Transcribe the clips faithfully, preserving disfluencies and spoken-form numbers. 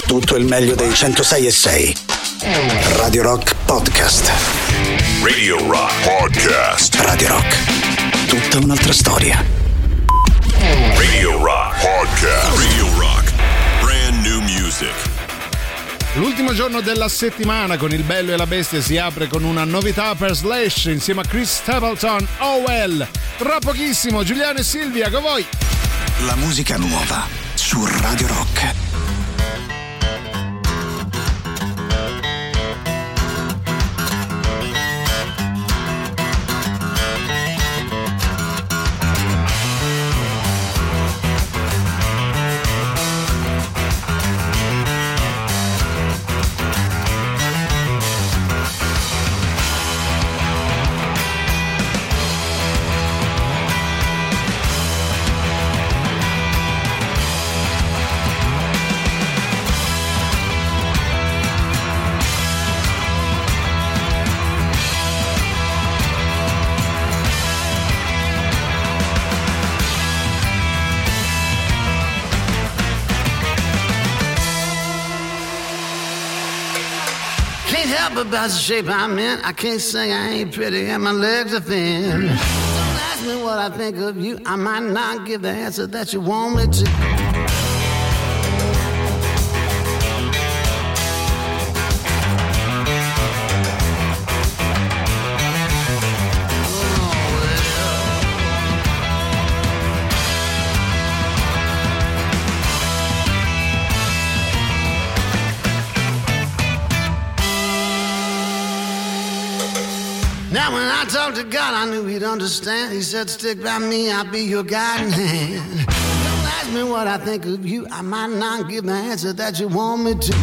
tutto il meglio dei centosei e sei. Radio Rock Podcast. Radio Rock Podcast. Radio Rock. Tutta un'altra storia. Radio Rock Podcast. Radio Rock. Brand new music. L'ultimo giorno della settimana con Il Bello e la Bestia si apre con una novità per Slash insieme a Chris Stapleton. Oh well. Tra pochissimo Giuliano e Silvia con voi. La musica nuova su Radio Rock. About the shape I'm in, I can't sing, I ain't pretty, and my legs are thin. Don't ask me what I think of you, I might not give the answer that you want me to. Now when I talked to God, I knew he'd understand. He said, stick by me, I'll be your guiding hand. Don't ask me what I think of you, I might not give the answer that you want me to.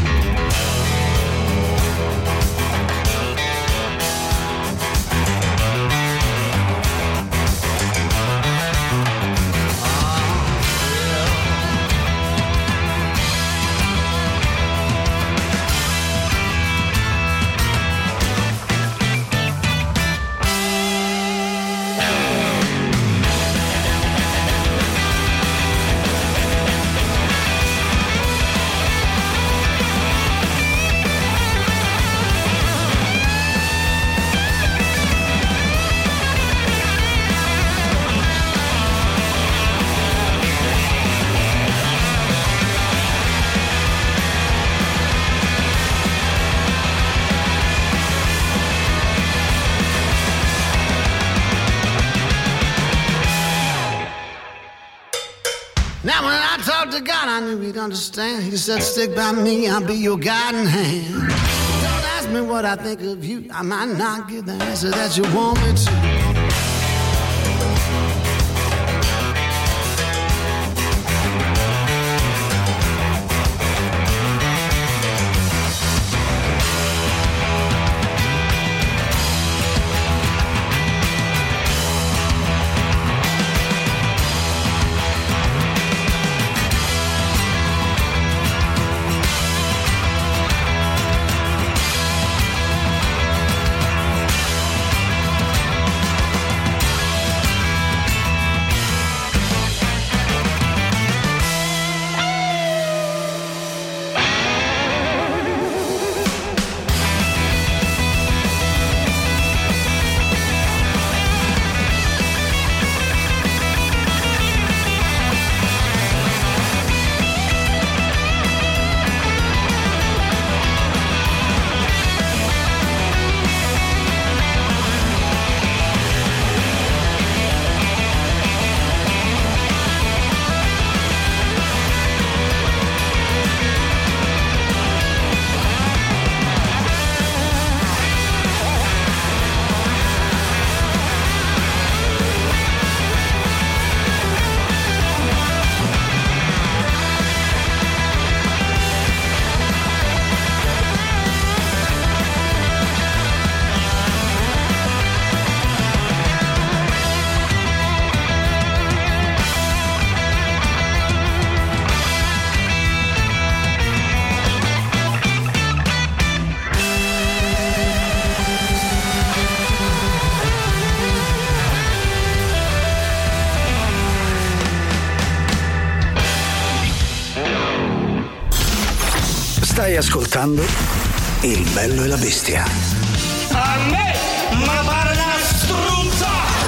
I knew he'd understand. He said, stick by me, I'll be your guiding hand. Don't ask me what I think of you, I might not give the answer that you want me to. Stai ascoltando Il Bello e la Bestia. A me, ma pare una struzza!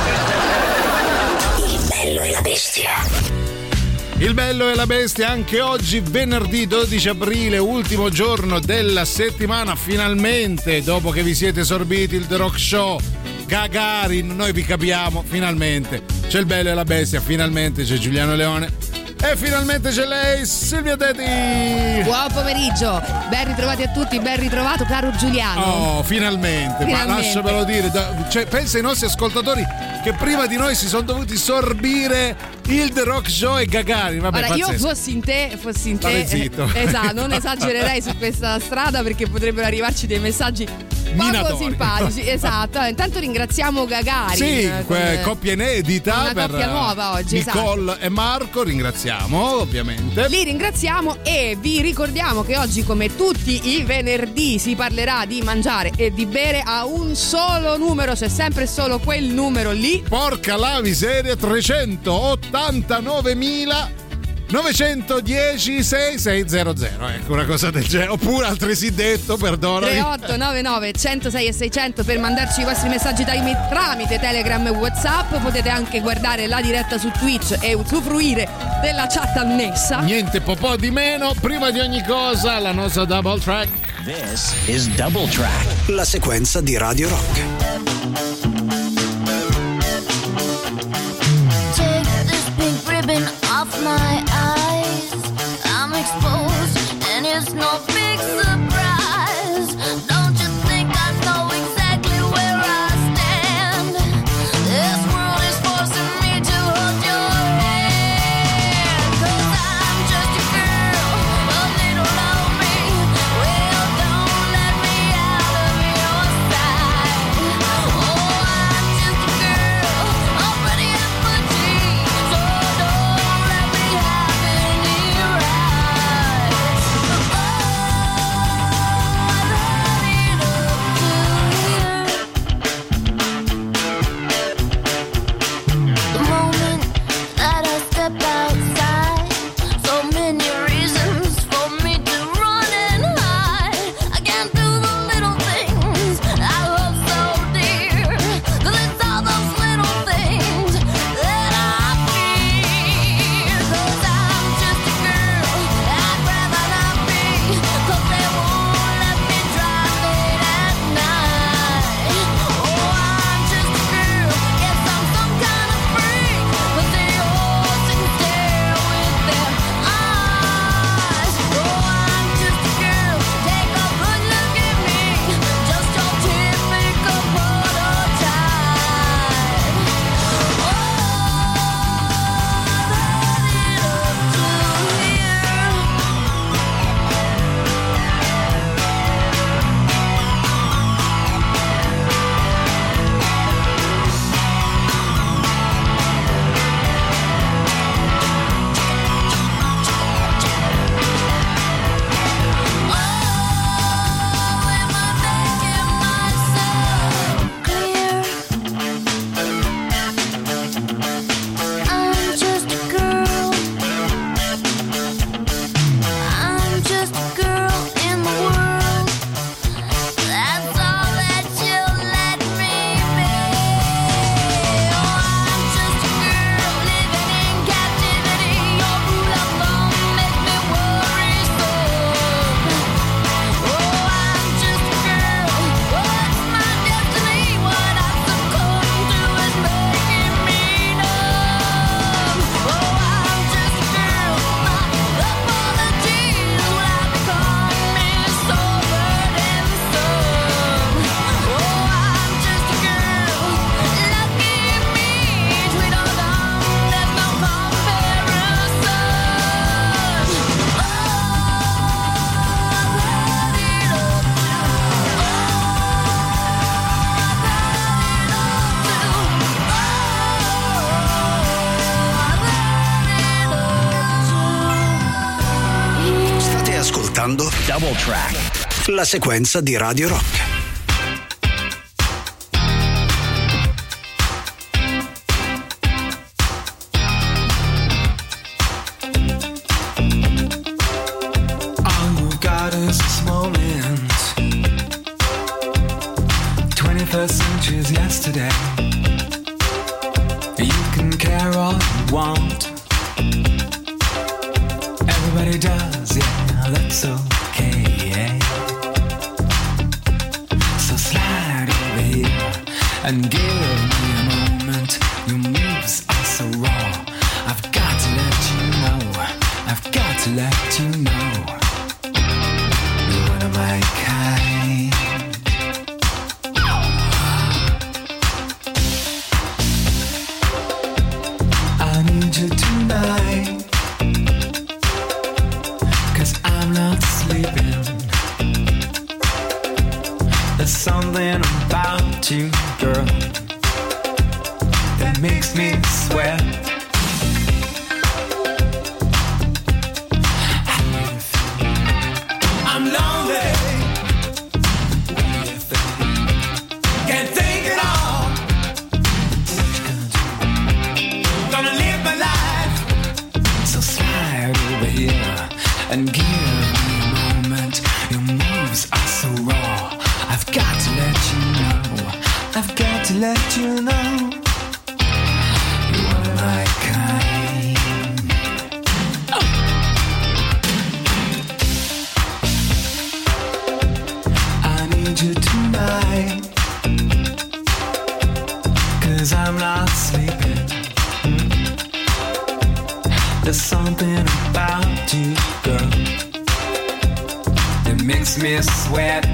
Il Bello e la Bestia. Il Bello e la Bestia anche oggi, venerdì dodici aprile, ultimo giorno della settimana. Finalmente, dopo che vi siete sorbiti il The Rock Show, Gagarin, noi vi capiamo, finalmente c'è il Bello e la Bestia, finalmente c'è Giuliano Leone e finalmente c'è lei, Silvia Teti. Buon pomeriggio, ben ritrovati a tutti, ben ritrovato caro Giuliano. Oh, finalmente, finalmente. Ma lasciamelo dire, cioè, pensa ai nostri ascoltatori che prima di noi si sono dovuti sorbire il The Rock Show e Gagarin. Vabbè, allora, io pazzesco. fossi in te, fossi in te, zitto. esatto, non esagererei su questa strada perché potrebbero arrivarci dei messaggi poco Minatori. simpatici. Esatto. Intanto ringraziamo Gagarin. Sì, con, que- coppia inedita. una per coppia nuova oggi. Nicole esatto. e Marco, ringraziamo ovviamente. Li ringraziamo e vi ricordiamo che oggi, come tutti i venerdì, si parlerà di mangiare e di bere a un solo numero, c'è sempre solo quel numero lì. Porca la miseria, trecentottantanovemila novecentodieci sessantasei ecco, una cosa del genere, oppure altresì detto, perdonami, tre otto nove nove centosei e seicento per mandarci i vostri messaggi tramite Telegram e WhatsApp. Potete anche guardare la diretta su Twitch e usufruire della chat annessa. Niente po' po' di meno. Prima di ogni cosa la nostra double track. This is Double Track, la sequenza di Radio Rock. Off my eyes, I'm exposed, and it's no big surprise. Don't you think I know exactly where I stand? This world is forcing me to hold your hand. 'Cause I'm just a girl, a little lonely. Well, don't let me out of your sight. Oh, I'm just a girl, all pretty and petite. So don't let me have any rights. Oh, I've had enough to hear. The moment that I step outside, so many reasons for me to run and hide. I can't do the little things I hold so dear, 'cause it's all those little things that I fear. 'Cause I'm just a girl, I'd rather not be, 'cause they won't let me drive late at night. Oh, I'm just a girl, guess I'm some kind of freak, but they all sit and stare with their eyes. Oh, I'm just a girl, take a good look at me, just your typical prototype. Oh, I've had enough to hear. Oh, am I making myself clear? I'm just a girl. I'm just a girl in the world. That's all that you'll let me be. Oh, I'm just a girl living in captivity. Your rule of law makes me worrisome. Oh, I'm just a girl. What's my destiny? What I succumb to is making me numb. Oh, I'm just a girl. My apologies will have become me sobered and some. Oh, I'm just a girl. Lucky me, sweet or dumb, there's no comparison. Oh, I've had enough. State ascoltando Double Track, la sequenza di Radio Rock. All you gotta is this moment. twenty-first century is yesterday. You can care all you want. Everybody does, yeah, that's okay. So slide over here and give me a moment. Your moves are so raw. I've got to let you know. I've got to let you know. You're one of my kind. I need you tonight, 'cause I'm not sleeping. There's something about you, girl, that makes me sweat. I'm lonely. Can't think at all. Gonna live my life. So slide over here and give me a moment. Your moves are so raw. I've got to let you know. I've got to let you know. You're one of my kind. Oh. I need you tonight, 'cause I'm not sleeping. There's something about you, girl, that makes me sweat.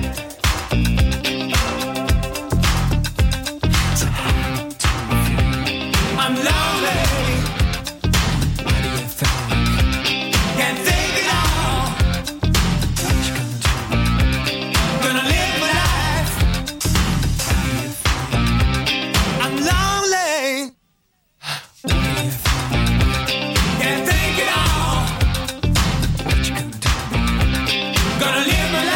So hard to feel. I'm lonely. What do you think? Can't think at all. What you gonna do? Gonna live my life. How do you feel? I'm lonely. What do you think? Can't think at all. What you gonna do? Gonna live my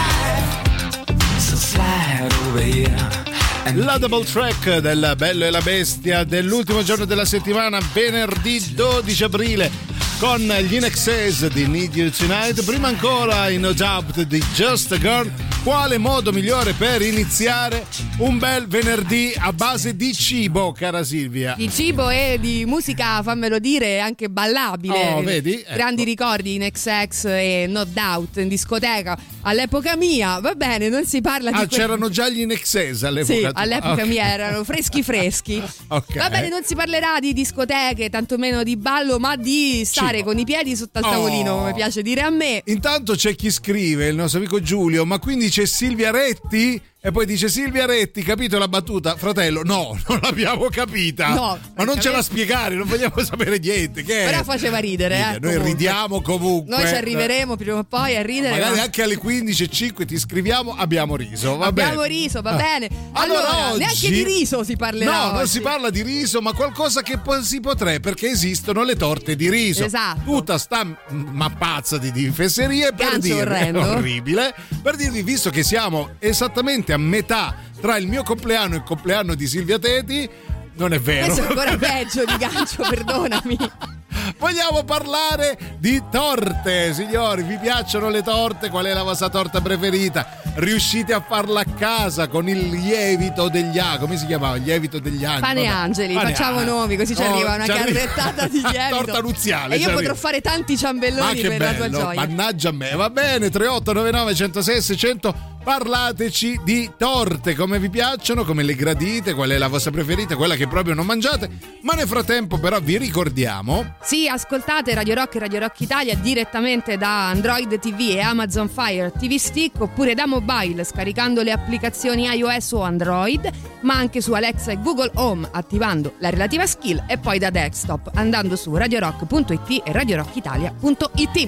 life. So slide over here. La double track del Bello e la Bestia dell'ultimo giorno della settimana, venerdì dodici aprile, con gli In Excess di Need You Tonight. Prima ancora in No Doubt di Just a Girl. Quale modo migliore per iniziare un bel venerdì a base di cibo, cara Silvia? Di cibo e di musica, fammelo dire, anche ballabile. Oh, vedi? Ecco. Grandi ricordi in X X e No Doubt in discoteca. All'epoca mia, va bene, non si parla di... Ah, que- c'erano già gli In Excess all'epoca? Sì, tua. all'epoca Okay. mia erano freschi freschi. Ok. Va bene, non si parlerà di discoteche, tantomeno di ballo, ma di stare Cibo. con i piedi sotto al tavolino, Oh. come piace dire a me. Intanto c'è chi scrive, il nostro amico Giulio, ma quindi c'è Silvia Retti? E poi dice Silvia Retti, capito la battuta? Fratello, no, non l'abbiamo capita. No, ma non ce la francamente- spiegare, non vogliamo sapere niente. Che è? Però faceva ridere, eh, Noi comunque. ridiamo comunque. Noi ci arriveremo prima o poi a ridere. Magari ma- anche alle quindici e cinque ti scriviamo, abbiamo riso, va Abbiamo bene. riso, va Ah. bene. Allora, Allora, oggi- neanche di riso si parlerà. No, non oggi. si parla di riso, ma qualcosa che po- si potrebbe, perché esistono le torte di riso. Esatto. Tutta sta m- mappazza di, di fesserie per Gancio dirvi, orrendo. orribile, per dirvi, visto che siamo esattamente a metà tra il mio compleanno e il compleanno di Silvia Teti, non è vero. Questo è ancora peggio di gancio, perdonami. Vogliamo parlare di torte, signori. Vi piacciono le torte? Qual è la vostra torta preferita? Riuscite a farla a casa con il lievito degli angeli? Come si chiamava? Il lievito degli angeli? Pane e Vabbè. angeli, Pane facciamo angeli. nomi, così ci Oh, arriva una ci arriva- carrettata di lievito. Torta nuziale. E io ci potrò arriva. fare tanti Ma ciambelloni che per la tua bello, gioia. mannaggia a me. Va bene, tre otto nove nove uno zero sei sei zero zero. Parlateci di torte, come vi piacciono, come le gradite, qual è la vostra preferita, quella che proprio non mangiate. Ma nel frattempo però vi ricordiamo Sì, ascoltate Radio Rock e Radio Rock Italia direttamente da Android T V e Amazon Fire T V Stick, oppure da mobile scaricando le applicazioni iOS o Android, ma anche su Alexa e Google Home attivando la relativa skill, e poi da desktop andando su radiorock punto it e radiorockitalia punto it.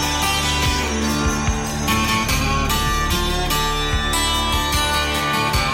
Thank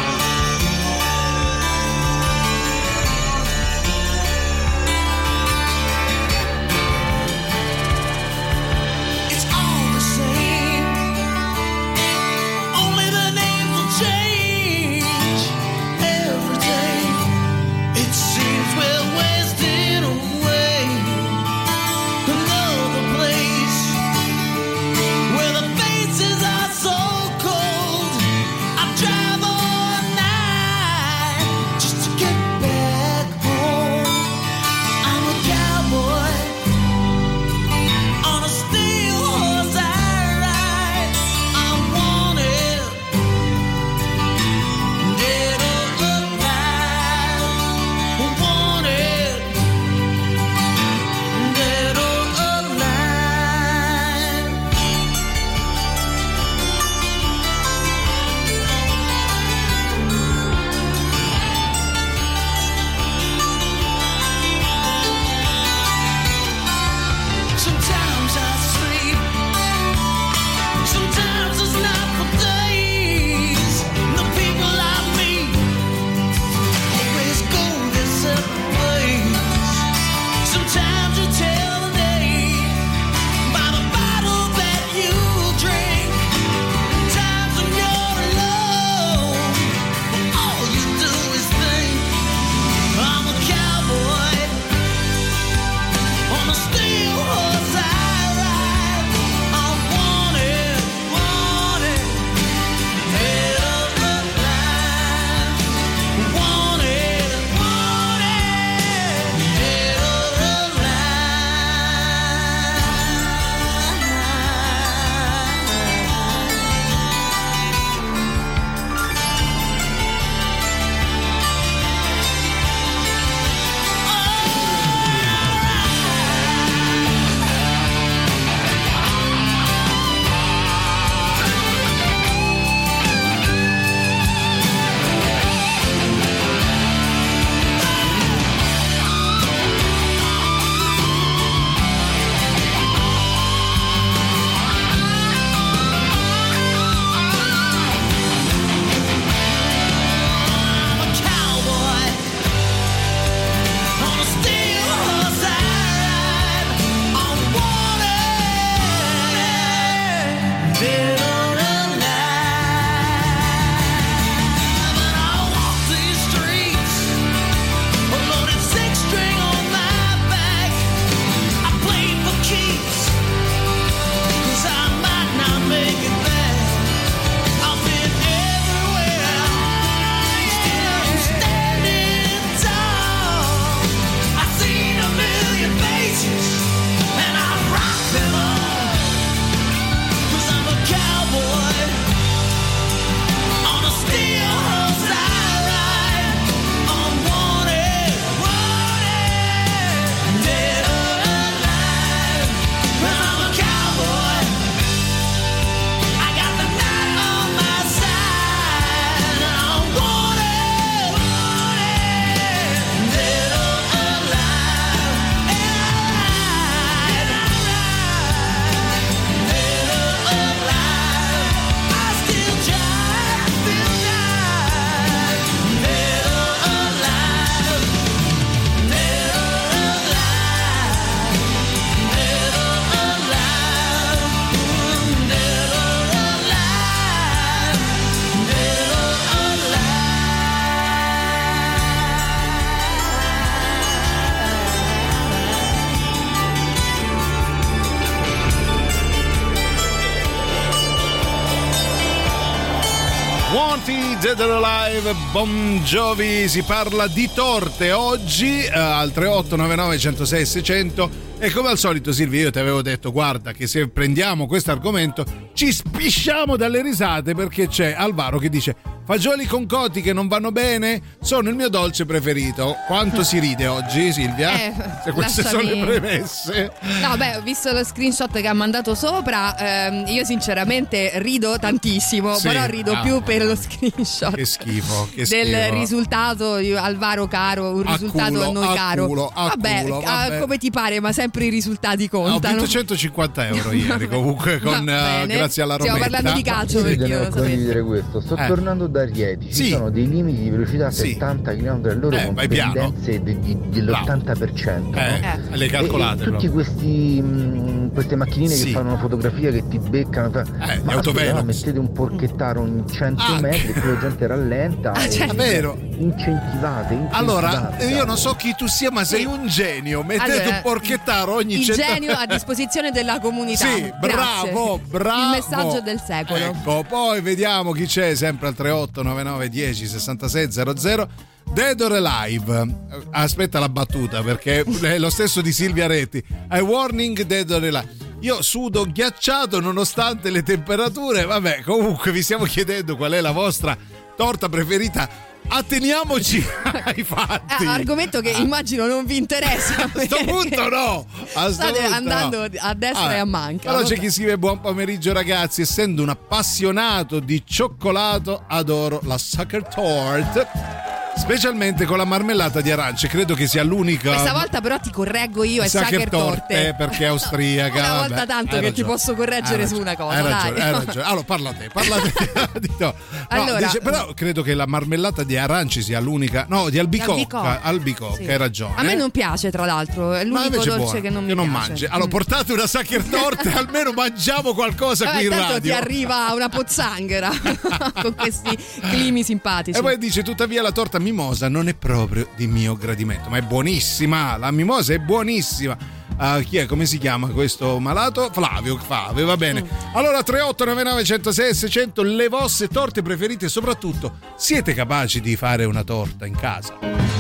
T, Dead or Alive, Bon Jovi. Si parla di torte oggi eh, al tre otto nove nove uno zero sei seicento. E come al solito, Silvia, io ti avevo detto, guarda che se prendiamo questo argomento ci spisciamo dalle risate, perché c'è Alvaro che dice: fagioli con coti che non vanno bene sono il mio dolce preferito. Quanto si ride oggi, Silvia? Eh, se queste lasciami... sono le premesse. No, beh, ho visto lo screenshot che ha mandato sopra. Ehm, io sinceramente rido tantissimo, Sì, però rido ah, più per lo screenshot. Che schifo, che Del schifo. risultato, Alvaro caro, un A risultato culo, a noi a caro. culo, a vabbè, culo, ah, vabbè. come ti pare, ma sempre i risultati Ho contano. vinto centocinquanta euro ieri comunque con, Va uh, bene. grazie alla Stiamo Rometta. parlando di calcio, perché io lo Devo sapevo. dire questo, sto Eh. tornando da Rieti, ci Sì. sono dei limiti di velocità a Sì. settanta chilometri all'ora Eh, con vai piano. pendenze de- di- dell'ottanta per cento. Eh, Eh. le calcolate E, e tutti proprio. questi mh, queste macchinine Sì. che fanno una fotografia che ti beccano, fa- Eh, gli ma aspetta, autovelox. no, mettete un porchettaro in cento Ah, metri e poi la gente rallenta. Ah, e- certo. Vero. Incentivate, incentivate. Allora, io non so chi tu sia, ma sei un genio. Mettete Allora, un porchettaro ogni il cento genio a disposizione della comunità. Sì, Grazie. bravo, bravo. Il messaggio del secolo. Ecco, poi vediamo chi c'è, sempre al tre otto nove nove uno zero sessantasei zero zero. Dead or Alive. Aspetta la battuta, perché è lo stesso di Silvia Retti. I warning Dead or Alive. Io sudo ghiacciato nonostante le temperature. Vabbè, comunque vi stiamo chiedendo qual è la vostra torta preferita. Atteniamoci ai fatti. Eh, argomento che immagino non vi interessa. A sto punto no. A sto State punto andando no. a destra Ah, e a manca. Però c'è Vabbè. chi scrive: buon pomeriggio ragazzi, essendo un appassionato di cioccolato adoro la sucker tort, specialmente con la marmellata di arance. Credo che sia l'unica. Questa volta però ti correggo io, è Sucker Sucker Torte, Torte. eh, perché è austriaca. Una vabbè, volta tanto hai che ti ragione. posso correggere Hai su ragione, una cosa, Hai ragione, dai. hai ragione. Allora parla te, parla te. Di no. No, Allora- dice, però credo che la marmellata di arance sia l'unica. No, di albicocca. Albicocca. Albicocca, Sì. hai ragione. A me non piace, tra l'altro, è Ma l'unico invece è dolce buono, che non mi non piace. mangi. Allora Mm. portate una Sucker Torte e almeno mangiamo qualcosa Vabbè, qui in tanto radio. ti arriva una pozzanghera con questi climi simpatici. E poi dice: tuttavia la torta mimosa non è proprio di mio gradimento, ma è buonissima. La mimosa è buonissima. Ah, chi è? Come si chiama questo malato? Flavio, Flavio, va bene. Allora tre otto nove nove uno zero sei seicento, le vostre torte preferite, e soprattutto siete capaci di fare una torta in casa?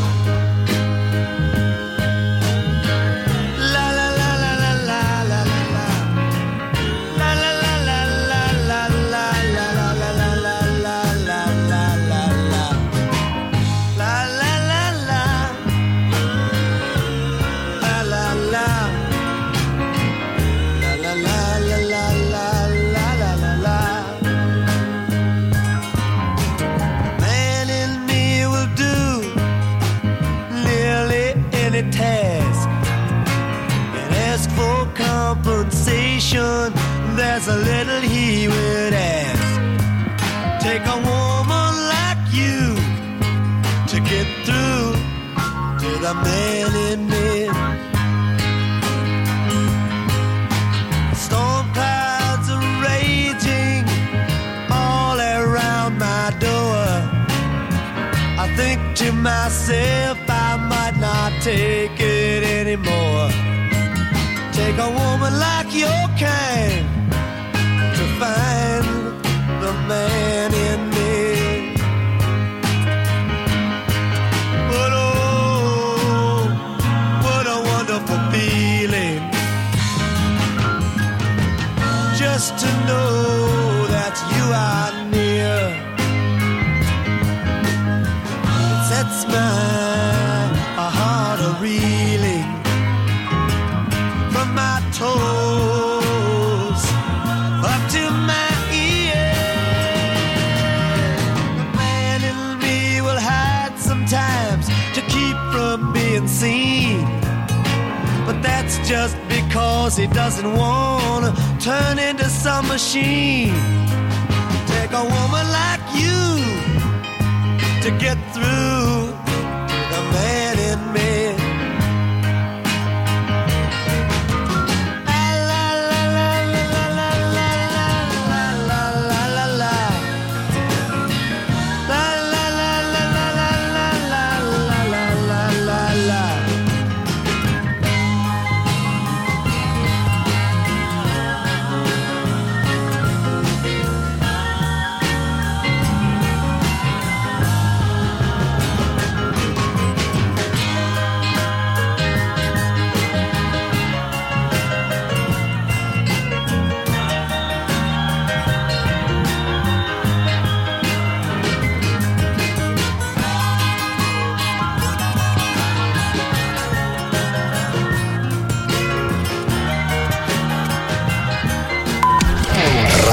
Man in me will do nearly any task and ask for compensation. There's a little he would ask. Take a woman like you to get through to the man in me. Storm clouds are raging all around my door. I think to myself I might not take it anymore. Take a woman like your kind to find the man in me. But oh, what a wonderful feeling just to know that you are near. It sets my heart a reeling from my toes up to my ears. The man in me will hide sometimes to keep from being seen, but that's just because he doesn't want to turn into some machine. Take a woman like you to get through to the man in me.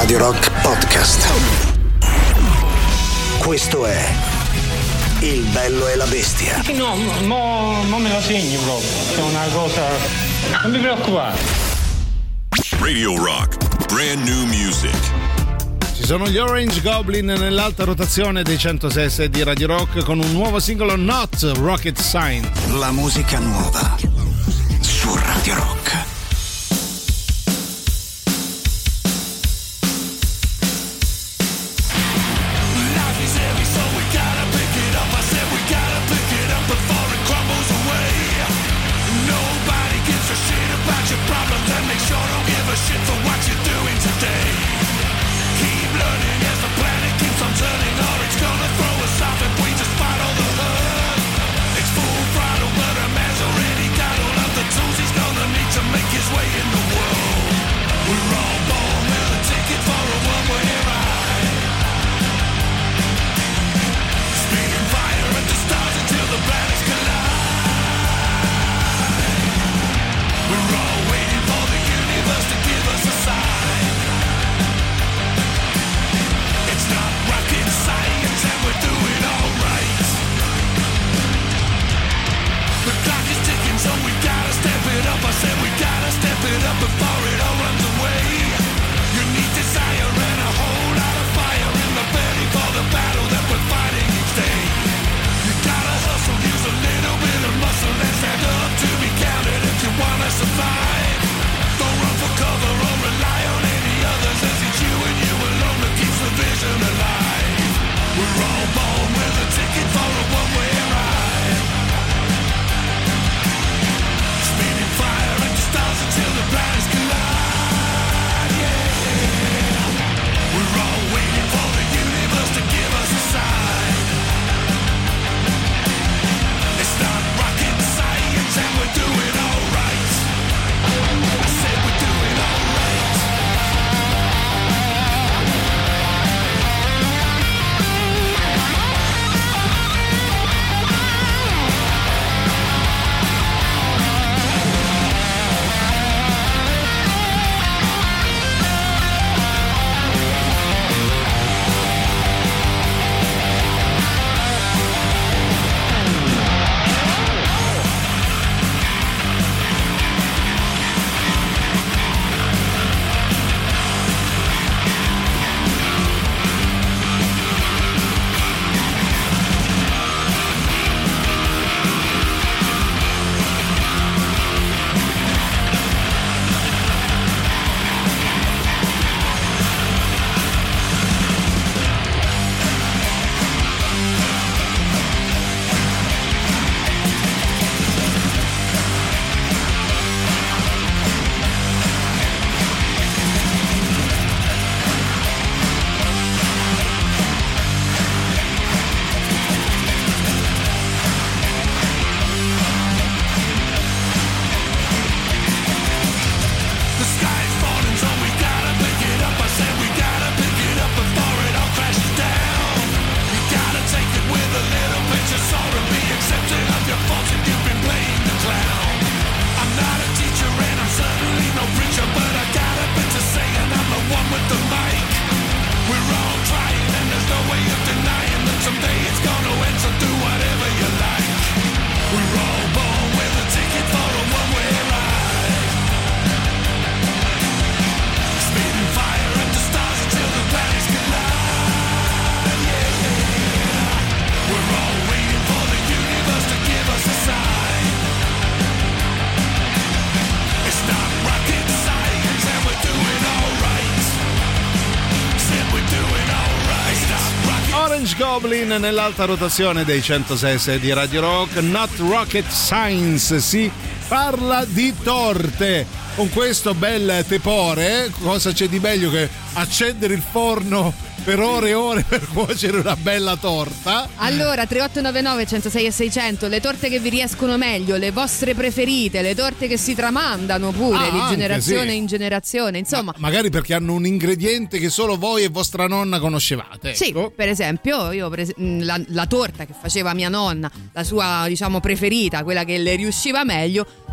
Radio Rock Podcast. Questo è Il bello e la bestia. No, no, non me la segni proprio. È una cosa. Non mi preoccupare. Radio Rock, brand new music. Ci sono gli Orange Goblin nell'alta rotazione dei centosei e sei di Radio Rock con un nuovo singolo Not Rocket Science. La musica nuova su Radio Rock. Goblin nell'alta rotazione dei centosei e sei di Radio Rock. Not Rocket Science, si parla di torte con questo bel tepore. Cosa c'è di meglio che accendere il forno per ore e ore per cuocere una bella torta? Allora, tre otto nove nove uno zero sei e seicento, le torte che vi riescono meglio, le vostre preferite, le torte che si tramandano pure Ah, di anche, generazione sì. in generazione, insomma. Ma magari perché hanno un ingrediente che solo voi e vostra nonna conoscevate. Sì, ecco. per esempio, io prese- la, la torta che faceva mia nonna, la sua, diciamo, preferita, quella che le riusciva meglio,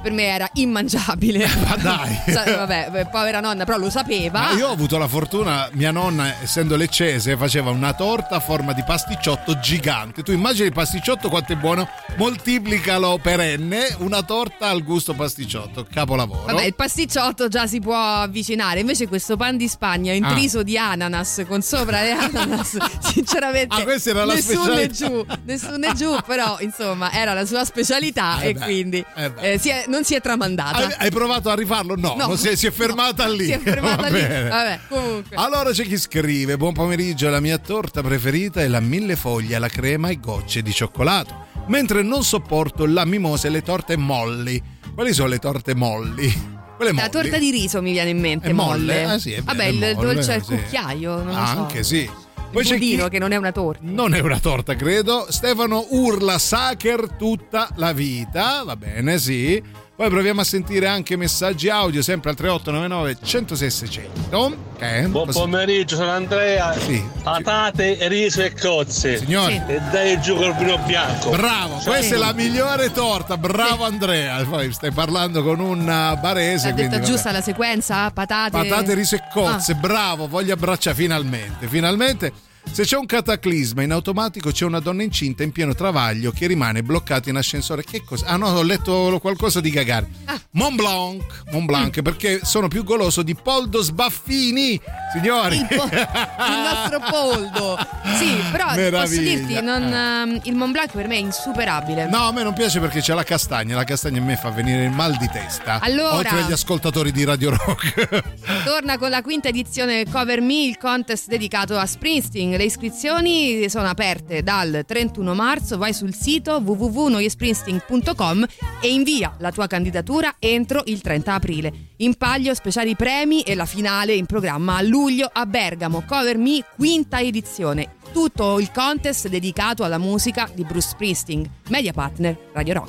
per me era immangiabile. Ma dai. Sa- vabbè, povera nonna, però lo sapeva. Ma io ho avuto la fortuna, mia nonna, essendo leccese, faceva una torta a forma di pasticciotto gigante. Tu immagini il pasticciotto quanto è buono? Moltiplicalo per n, una torta al gusto pasticciotto, capolavoro. Vabbè, il pasticciotto già si può avvicinare, invece questo pan di Spagna intriso Ah. di ananas con sopra le ananas, sinceramente Ah, questa era la nessun né specialità. giù, nessun né giù, però insomma era la sua specialità Eh e beh, quindi eh beh. eh, si è- non si è tramandata. Hai, hai provato a rifarlo? No, No. non si, è, si è fermata lì. Si è fermata Va lì. bene. Vabbè, comunque. Allora c'è chi scrive: buon pomeriggio, la mia torta preferita è la millefoglie alla crema e gocce di cioccolato, mentre non sopporto la mimosa e le torte molli. Quali sono le torte molli? Quelle molli. La torta di riso mi viene in mente, È molle? molle. Ah, sì, è vero, Vabbè, è il molle, dolce al sì. cucchiaio, non lo so. Anche sì. Il Poi c'è budino chi... che non è una torta. Non è una torta, credo. Stefano urla Sacher tutta la vita. Va bene, sì. Poi proviamo a sentire anche messaggi audio, sempre al tre otto nove nove uno zero sei sei zero zero. Ok. Buon Così. pomeriggio, sono Andrea. Sì. Patate, riso e cozze. Signori. Sì. E dai giù col vino bianco. Bravo, questa è la migliore torta. Bravo Andrea. Poi stai parlando con un uh, barese. Ha detto quindi, giusta vabbè. la sequenza? Patate. Patate, riso e cozze. Ah. Bravo, voglio abbracciare finalmente. Finalmente. Se c'è un cataclisma, in automatico c'è una donna incinta in pieno travaglio che rimane bloccata in ascensore. Che cosa? Ah no, ho letto qualcosa di Gagari. Ah. Mont Blanc, Mont Blanc, perché sono più goloso di Poldo Sbaffini, signori. Il, po- il nostro poldo. Sì, però Meraviglia. posso dirti, non, ehm, il Mont Blanc per me è insuperabile. No, a me non piace perché c'è la castagna. La castagna a me fa venire il mal di testa. Allora- Oltre agli ascoltatori di Radio Rock. Torna con la quinta edizione Cover Me, il contest dedicato a Springsteen. Le iscrizioni sono aperte dal trentuno marzo. Vai sul sito w w w punto noiespringsteen punto com e invia la tua candidatura entro il trenta aprile. In palio speciali premi e la finale in programma a luglio a Bergamo. Cover Me, quinta edizione. Tutto il contest dedicato alla musica di Bruce Springsteen. Media partner Radio Rock.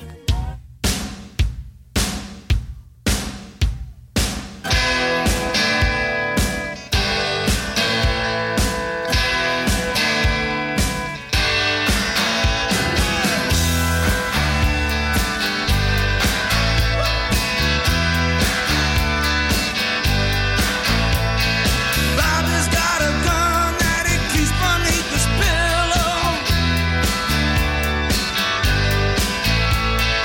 Bobby's got a gun that he keeps beneath his pillow.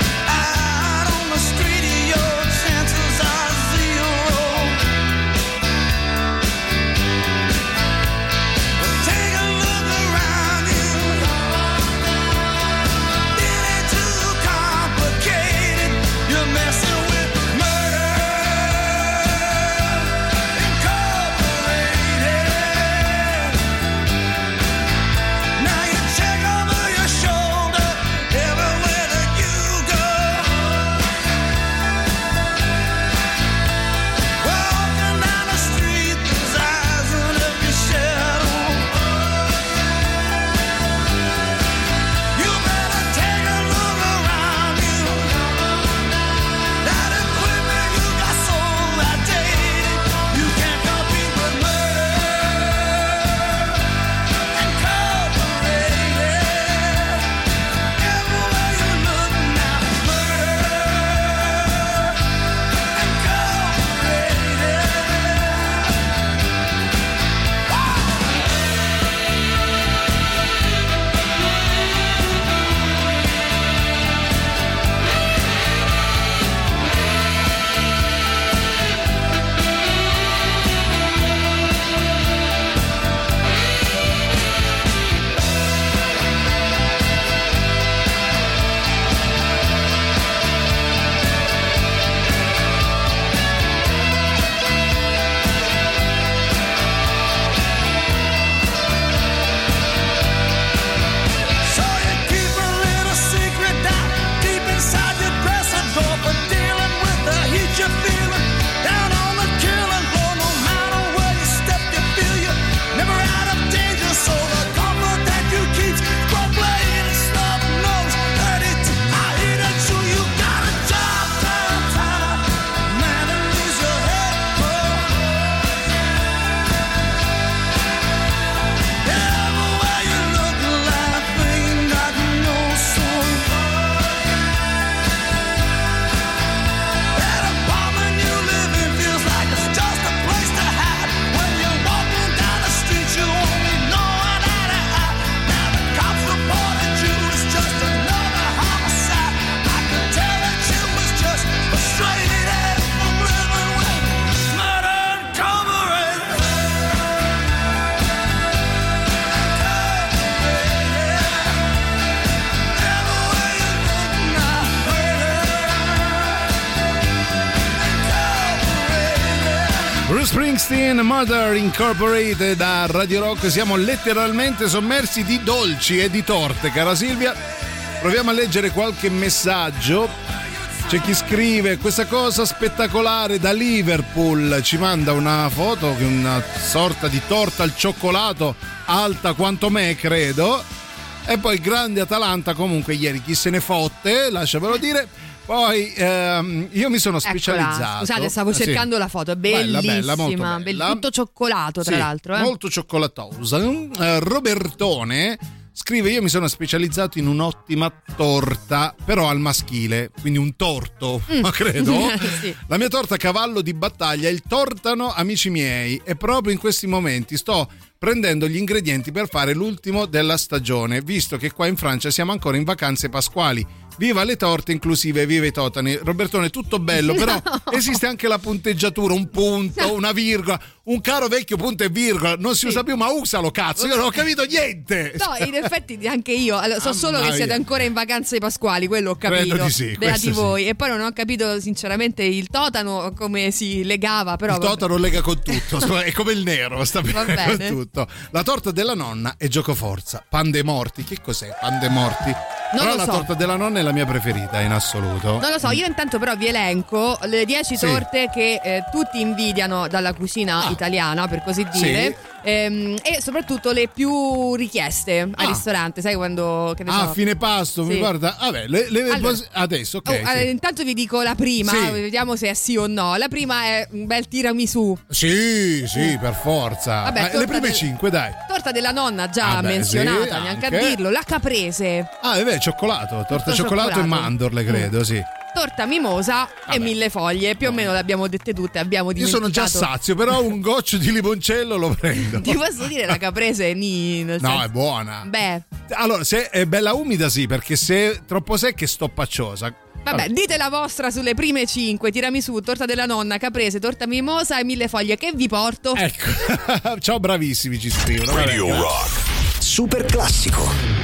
Bruce Springsteen, Mother Incorporated da Radio Rock. Siamo letteralmente sommersi di dolci e di torte, cara Silvia. Proviamo a leggere qualche messaggio. C'è chi scrive: questa cosa spettacolare da Liverpool, ci manda una foto che è una sorta di torta al cioccolato alta quanto me, credo. E poi grande Atalanta, comunque ieri chi se ne fotte, lasciamelo dire. Poi ehm, io mi sono specializzato. Eccola, scusate, stavo cercando sì. la foto, è bellissima, bella, bella, molto bella. Bell- tutto cioccolato tra sì, l'altro. Eh? Molto cioccolatosa. Eh, Robertone scrive: io mi sono specializzato in un'ottima torta, però al maschile, quindi un torto, Mm. ma credo. Sì. La mia torta cavallo di battaglia è il tortano, amici miei, e proprio in questi momenti sto prendendo gli ingredienti per fare l'ultimo della stagione, visto che qua in Francia siamo ancora in vacanze pasquali. Viva le torte inclusive, viva i totani. Robertone, tutto bello, però No. esiste anche la punteggiatura, un punto, una virgola, un caro vecchio punto e virgola, non si Sì. usa più, ma usalo, cazzo, io non ho capito niente. No, in effetti anche io, allora, so Ah, solo che Maria. siete ancora in vacanze pasquali, quello ho capito. Credo di sì, Beati questo voi. E poi non ho capito sinceramente il totano come si legava, però Il vabbè. totano lega con tutto, è come il nero, sta Va bene con bene. tutto. La torta della nonna è giocoforza, pan dei morti, che cos'è pan dei morti? Non Però lo la so. torta della nonna è la mia preferita in assoluto. Non lo so, io intanto però vi elenco le dieci Sì. torte che eh, tutti invidiano dalla cucina Ah. italiana, per così dire, ehm, e soprattutto le più richieste al Ah. ristorante, sai quando, che ne Ah, so. fine pasto, mi Sì. guarda. Vabbè, le, le- Allora. adesso, ok. Oh, sì. allora, intanto vi dico la prima, Sì. vediamo se è sì o no. La prima è un bel tiramisù. Sì, sì, per forza. Vabbè, Ma le torta prime del- cinque, dai. Torta della nonna già Ah, beh, menzionata, sì, neanche anche. a dirlo. La caprese, Ah, è vero, cioccolato, torta Tutto cioccolato, cioccolato. e mandorle, credo, sì. torta mimosa Vabbè. e mille foglie. Più o meno le abbiamo dette tutte, abbiamo Io dimenticato. sono già sazio, però un goccio di limoncello lo prendo. Ti posso dire la caprese ni, nel No, senso- è buona. Beh, Allora, se è bella umida, sì, perché se è troppo secca è stoppacciosa. vabbè, dite la vostra sulle prime cinque: tiramisù, torta della nonna, caprese, torta mimosa e mille foglie. Che vi porto? Ecco, ciao, bravissimi, ci scrivono. Vabbè, Radio grazie. Rock. Super classico.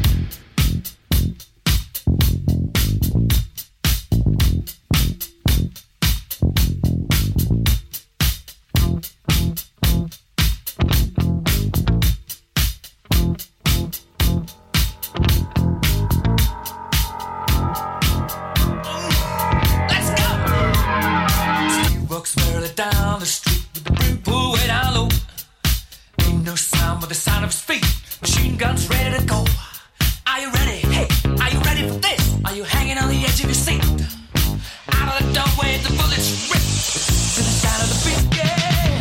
Let's go. Steve walks merrily down the street with the brim pulled way down low. Ain't no sound but the sound of his feet. Machine guns ready to go. Are you ready? Hey, are you ready for this? Are you hanging on the edge of your seat? Out of the doorway, the bullets rip to the sound of the beat. Yeah.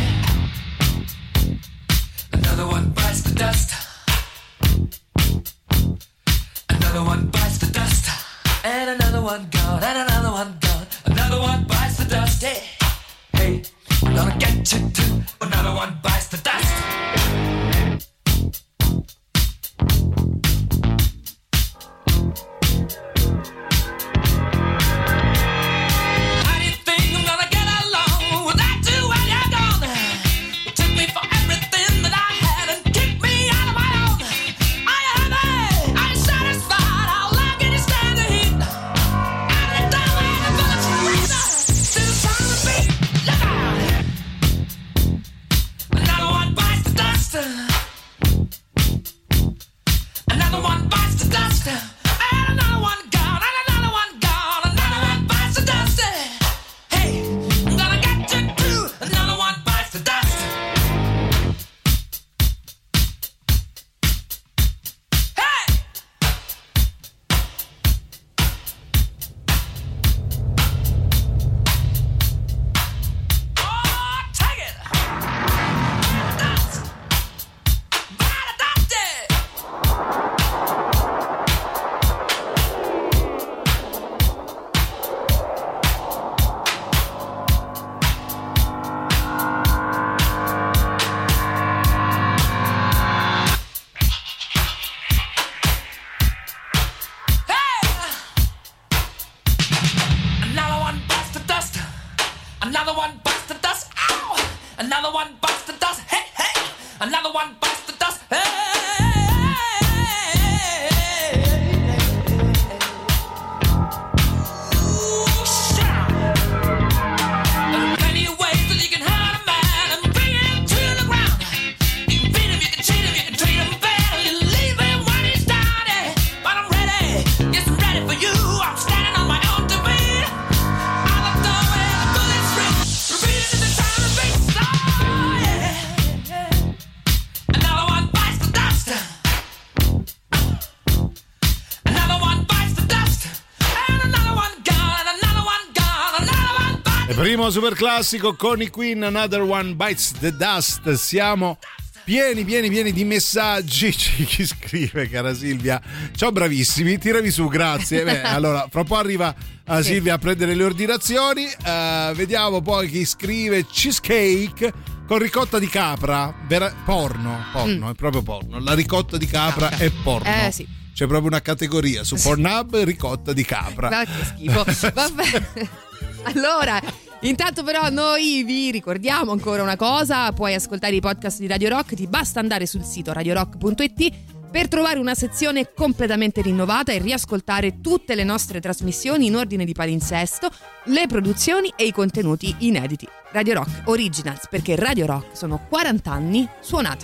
Another one bites the dust. Another one bites the dust. And another one gone, and another one gone. Another one bites the dust. Hey, hey, I'm gonna get you too. Another one bites the dust. How do you think I'm gonna get along without you when you're gone? You took me for everything that I had and kicked me out of my own. Are you happy? Are you satisfied? How long can you stand the heat? Out of the doorway, the bullets race to the sound of the beat. Look out! Another one bites the dust. Another one bites the dust. And another one gone. And another one gone. Another one bites the dust. Hey, I'm gonna get you too. Another one bites the dust. Hey! Oh, take it! Dust! Bite the dust, yeah! Another one bites the dust. Another one bites the dust. Ow! Another one bites the dust. Hey, hey! Another one bites the dust. Hey! Ooh, shout! There are plenty of ways that you can hurt a man. Il primo super classico con i Queen, Another One Bites the Dust. Siamo pieni, pieni, pieni di messaggi. C'è chi scrive, cara Silvia: ciao bravissimi, tiravi su, grazie. Beh, allora, fra poco arriva uh, Silvia a prendere le ordinazioni. Uh, vediamo poi chi scrive: cheesecake con ricotta di capra. Vera- porno, porno, mm. è proprio porno. La ricotta di capra è porno. Eh sì. C'è proprio una categoria su Pornhub, ricotta di capra. Ma che schifo. Vabbè. Allora, intanto però noi vi ricordiamo ancora una cosa: puoi ascoltare i podcast di Radio Rock, ti basta andare sul sito radio rock punto it per trovare una sezione completamente rinnovata e riascoltare tutte le nostre trasmissioni in ordine di palinsesto, le produzioni e i contenuti inediti. Radio Rock Originals, perché Radio Rock sono quaranta anni suonati.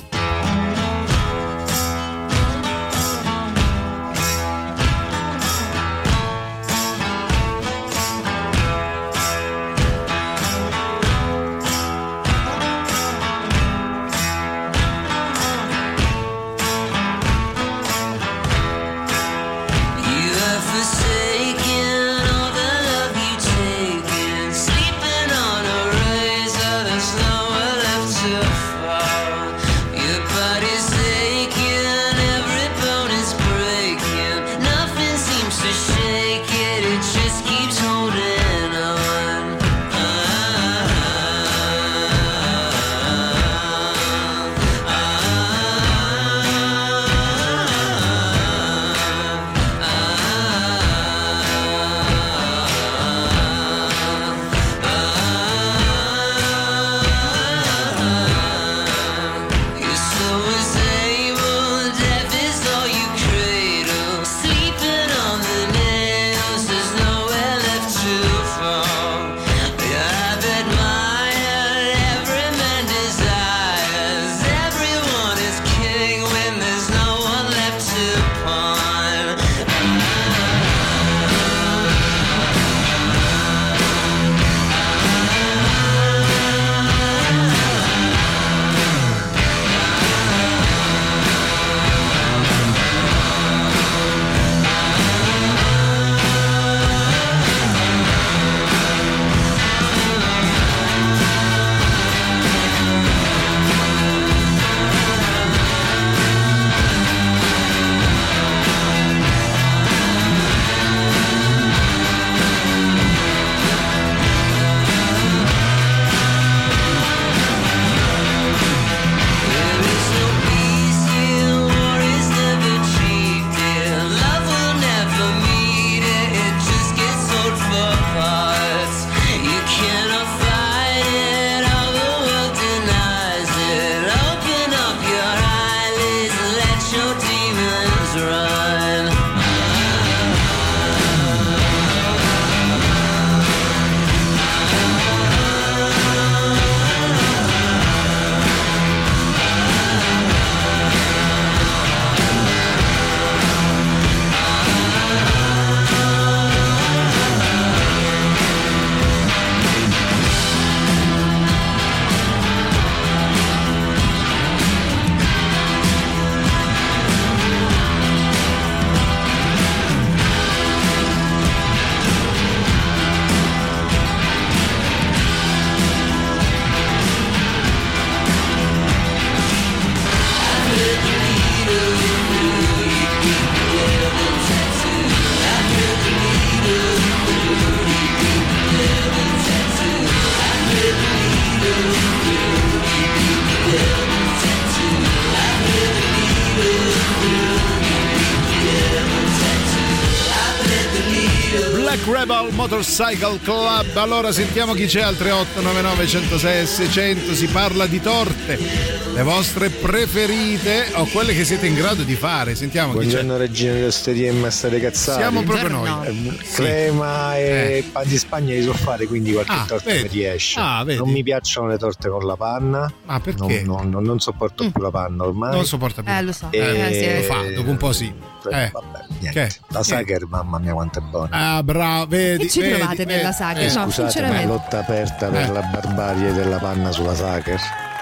Rebel Motorcycle Club. Allora sentiamo chi c'è al tre otto nove nove uno zero sei sei zero zero. Si parla di torte, le vostre preferite o quelle che siete in grado di fare. Sentiamo chi c'è. Buongiorno regina dell'osteria e massate cazzate. Siamo proprio noi. Eh, crema e Eh. pan di Spagna di so fare, quindi qualche Ah, torta vedi. mi riesce. Ah, vedi. Non mi piacciono le torte con la panna. Ah, perché? Non, non- non sopporto più la panna ormai. Non sopporta più. Eh, lo so. E- Eh, Lo fa, dopo un po' sì. Eh. Vabbè, niente. Che? La Sacher, mamma mia quanto è buona. Ah, bravo, vedi. Che ci vedi, provate vedi. della Sacher? Eh, No, Scusate, ma è sinceramente. lotta aperta per Eh. la barbarie della panna sulla Sacher.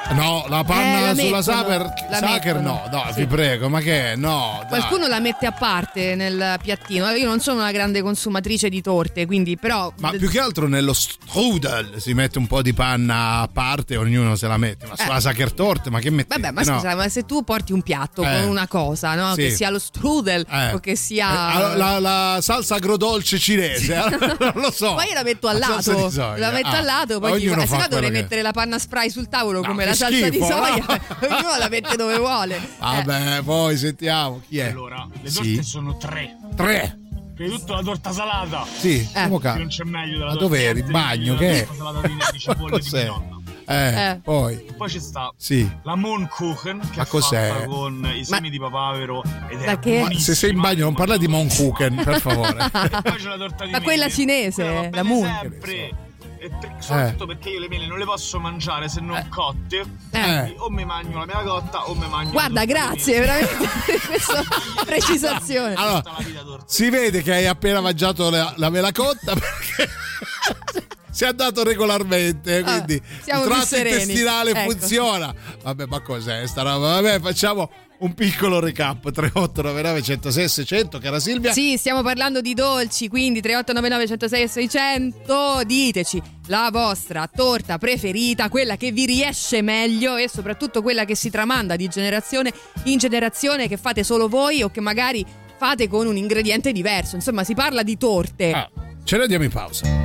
No, la panna Eh, la sulla mettono, Sacher, la Sacher mettono. no, no, Sì. vi prego, ma che è? No, dai. Qualcuno la mette a parte nel piattino. Io non sono una grande consumatrice di torte, quindi però. Ma più che altro nello strudel si mette un po' di panna a parte, ognuno se la mette. Ma sulla Eh. Sacher torte, ma che mettete? Vabbè, ma No. scusa, ma se tu porti un piatto Eh. con una cosa, no? Sì. Che sia lo strudel Eh. o che Eh, sia. la, la salsa agrodolce cinese, eh, non lo so. Poi io la metto al La salsa lato, di soia. la metto Ah, al lato, poi dico, ognuno eh, se fa no dovrei quello che- mettere la panna spray sul tavolo No, come che la salsa di schifo, soia, no? ognuno la mette dove vuole. Vabbè, poi sentiamo chi è. Allora, le Sì. torte sono tre. Tre. Prima di tutto la torta salata. Sì, siamo Che calmi. non c'è meglio della Ma torta. dove eri? niente Bagno, di- che la è? torta salata di, di cipolle di Cos'è? mia nonna. Eh, Eh. poi. Poi ci sta Sì. la Mohnkuchen, che Ma è cos'è? fatta con i semi di papavero ed è Ma che- Ma se sei in bagno non parla di Mohnkuchen, per favore. Poi c'è la torta di Ma mele. quella cinese, Quella va la bene Moon. sempre. E per- soprattutto perché io le mele non le posso mangiare se non cotte. Eh. O mi mangio la mela cotta o mi mangio Guarda, la torta di grazie, mele. veramente per questa precisazione. Allora, si vede che hai appena mangiato la, la mela cotta perché si è andato regolarmente, quindi siamo il più tratto sereni. intestinale Ecco. funziona. Vabbè, ma cos'è sta roba? Vabbè, facciamo un piccolo recap. Tre otto nove nove uno zero sei sei zero zero, cara Silvia. Sì, stiamo parlando di dolci, quindi tre otto nove nove uno zero sei sei zero zero. Diteci la vostra torta preferita, quella che vi riesce meglio e soprattutto quella che si tramanda di generazione in generazione, che fate solo voi o che magari fate con un ingrediente diverso. Insomma, si parla di torte. Ah, ce ne andiamo in pausa.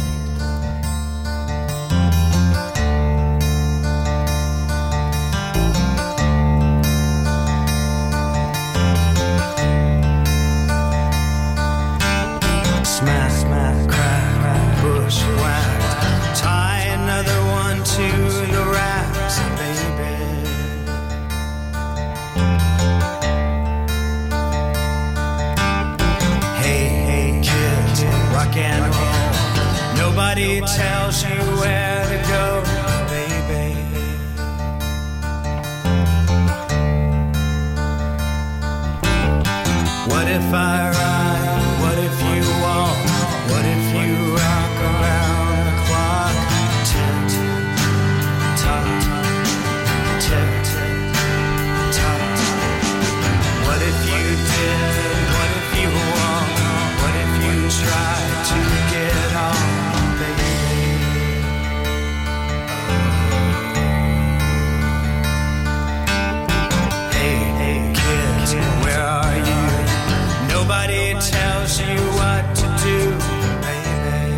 Smack, smack, crack, crack, bushwhacked. Tie another one to the racks, baby. Hey, hey, kids, rock and roll. Nobody tells you where to go, baby. What if I ride? What if you walk? What if you rock around the clock? Tick, tock, tick, tock. What if you did? What if you walk? What if you tried to get on, baby? Hey, hey, kids, where are you? Nobody tells you what to do, baby.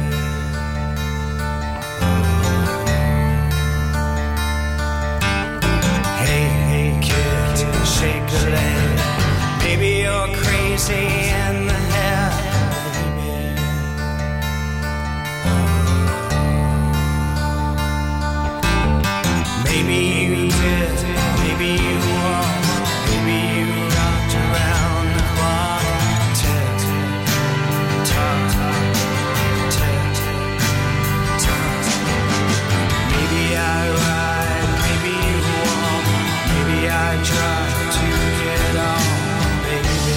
Hey, hey, kid, shake a leg. Maybe you're crazy in the head, baby. Maybe you did, maybe you won't. Maybe you rocked around the clock. Tick, tock, tick, tock. Maybe I ride, maybe you walk. Maybe I try to get on, baby.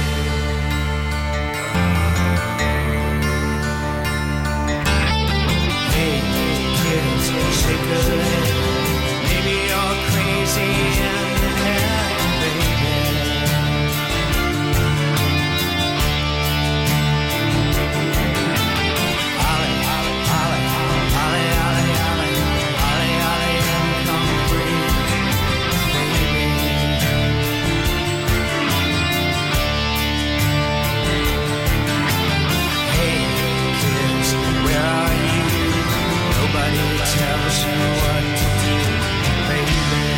Hey, kids, shake a leg. Maybe you're crazy in the head, baby. Ollie, ollie, ollie, ollie, ollie, ollie, ollie, ollie, and come free, baby. Hey, kids, where are you? Nobody tells you what to do, baby.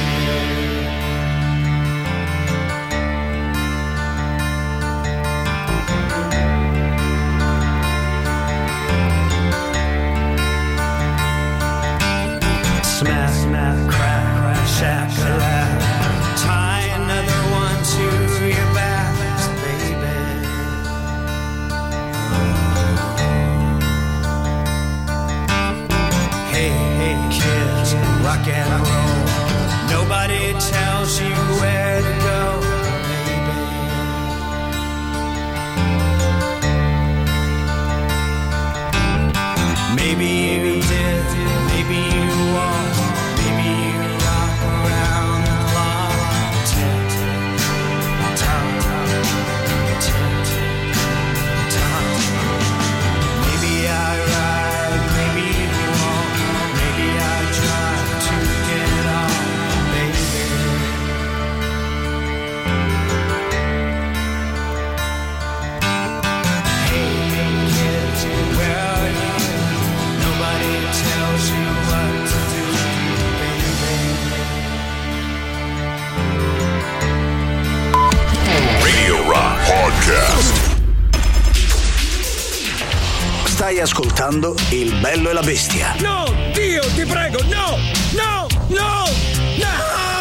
Smack, smack, crack, crack, shack-a-lack. Tie another one to your back, baby. Hey, hey, kids, rock and roll. Nobody tells you where to go, baby. Maybe you did, maybe you won't. Maybe you Stai ascoltando Il Bello e la Bestia. No, Dio, ti prego, no, no, no, no!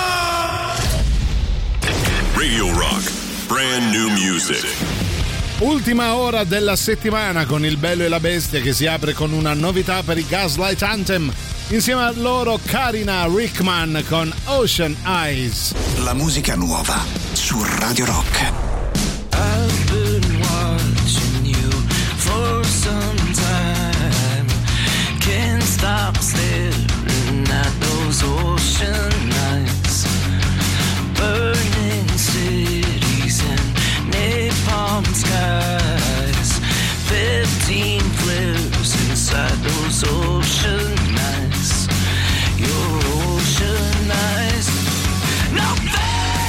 Radio Rock, brand new music. Ultima ora della settimana con Il Bello e la Bestia, che si apre con una novità per i Gaslight Anthem. Insieme a loro Karina Rikman con Ocean Eyes. La musica nuova su Radio Rock. I've been watching you for some time. Can't stop staring at those ocean eyes. Burning cities and napalm skies. Fifteen flares inside those ocean eyes. Your ocean eyes. No fair.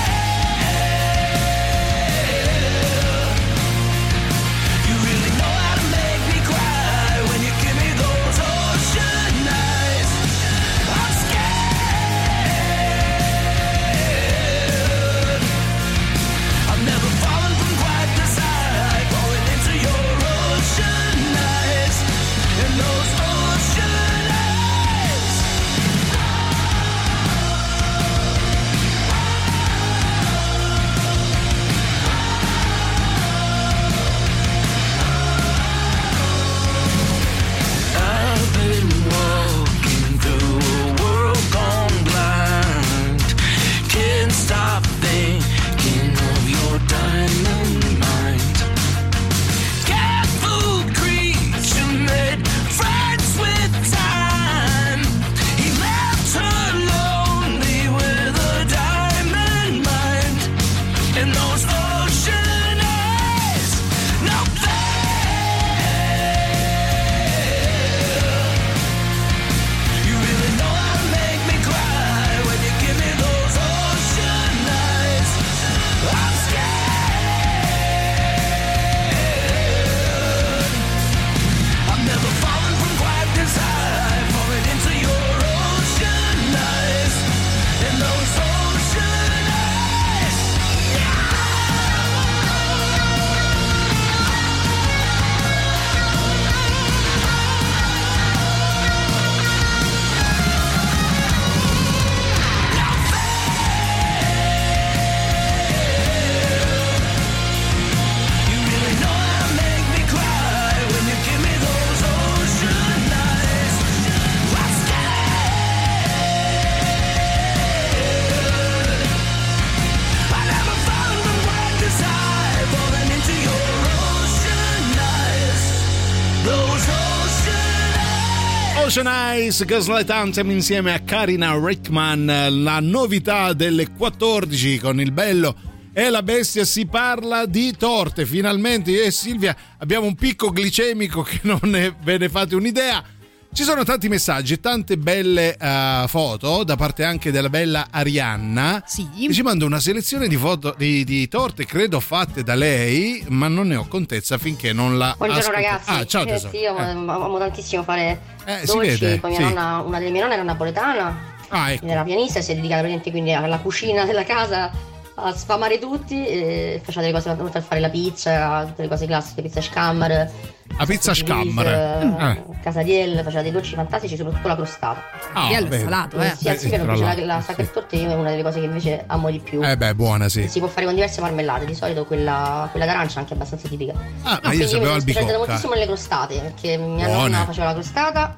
Ocean Eyes, Gaslight Anthem insieme a Karina Rikman, la novità delle quattordici con Il Bello e la Bestia. Si parla di torte, finalmente io e Silvia abbiamo un picco glicemico che non ne, ve ne fate un'idea. Ci sono tanti messaggi, tante belle uh, foto da parte anche della bella Arianna. Sì. Che ci manda una selezione di foto di, di torte, credo fatte da lei, ma non ne ho contezza finché non la Buongiorno ascolto. ragazzi. Ah, ciao eh, tesoro. sì, io eh. amo, amo tantissimo fare Eh, si dolci. vede, Poi mia sì. nonna, una delle mie nonne era napoletana, Ah, ecco. era pianista e si è dedicata praticamente quindi alla cucina della casa, a sfamare tutti, e faceva delle cose per fare la pizza, tutte le cose classiche, pizza scammer, La pizza scammer. eh, casatielle, faceva dei dolci fantastici, soprattutto la crostata. Ah, Bello bene. salato, eh. Sì, anzi, Eh, non tra piace l'altro, la, la sì. sacca e tortellino, è una delle cose che invece amo di più. Eh beh, buona, sì. Si può fare con diverse marmellate, di solito quella, quella d'arancia è anche abbastanza tipica. Ah, ma io quindi sapevo mi sono albicocca. specializzata moltissimo nelle crostate, perché mia Buone. nonna faceva la crostata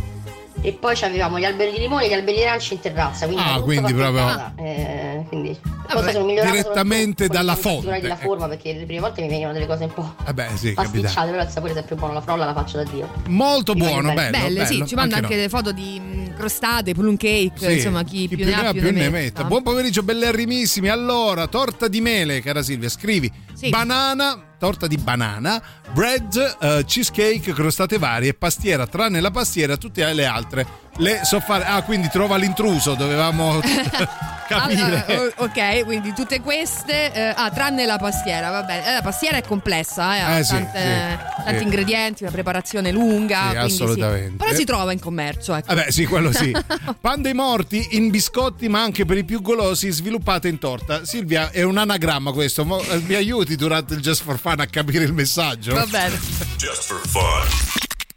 e poi avevamo gli alberi di limone e gli alberi di aranci in terrazza, quindi, Ah, era tutto quindi fatto in proprio- casa. Eh, quindi Ah, cose beh, sono migliorate direttamente soprattutto, dalla poi mi sono fonte. sicurata della forma, perché le prime volte mi venivano delle cose un po' Eh beh, sì, capita. pasticciate, però il sapore è sempre buono, la frolla la faccio da Dio. Molto Mi voglio buono, bene. bello, Belle, bello. sì, ci manda anche, noi. le foto di mh, crostate, plum cake, Sì, insomma, chi, più, ne ha più, ne metta. Buon pomeriggio, bellerrimissimi. Allora, torta di mele, cara Silvia, scrivi Sì. banana, torta di banana, bread, eh, cheesecake, crostate varie, pastiera, tranne la pastiera, tutte le altre le so fare. Ah, quindi trova l'intruso, dovevamo capire. Allora, o- ok, quindi tutte queste, eh, ah, tranne la pastiera, va bene. Eh, la pastiera è complessa, eh, ha Eh, sì, tante- sì, tanti sì. ingredienti, una preparazione lunga. Sì, quindi sì. assolutamente. Però si trova in commercio, ecco. Vabbè, sì, quello sì. Pan dei morti in biscotti, ma anche per i più golosi, sviluppate in torta. Silvia, è un anagramma questo. Mo- eh, mi aiuti durante il Just for Fun a capire il messaggio? Va bene. Just for fun.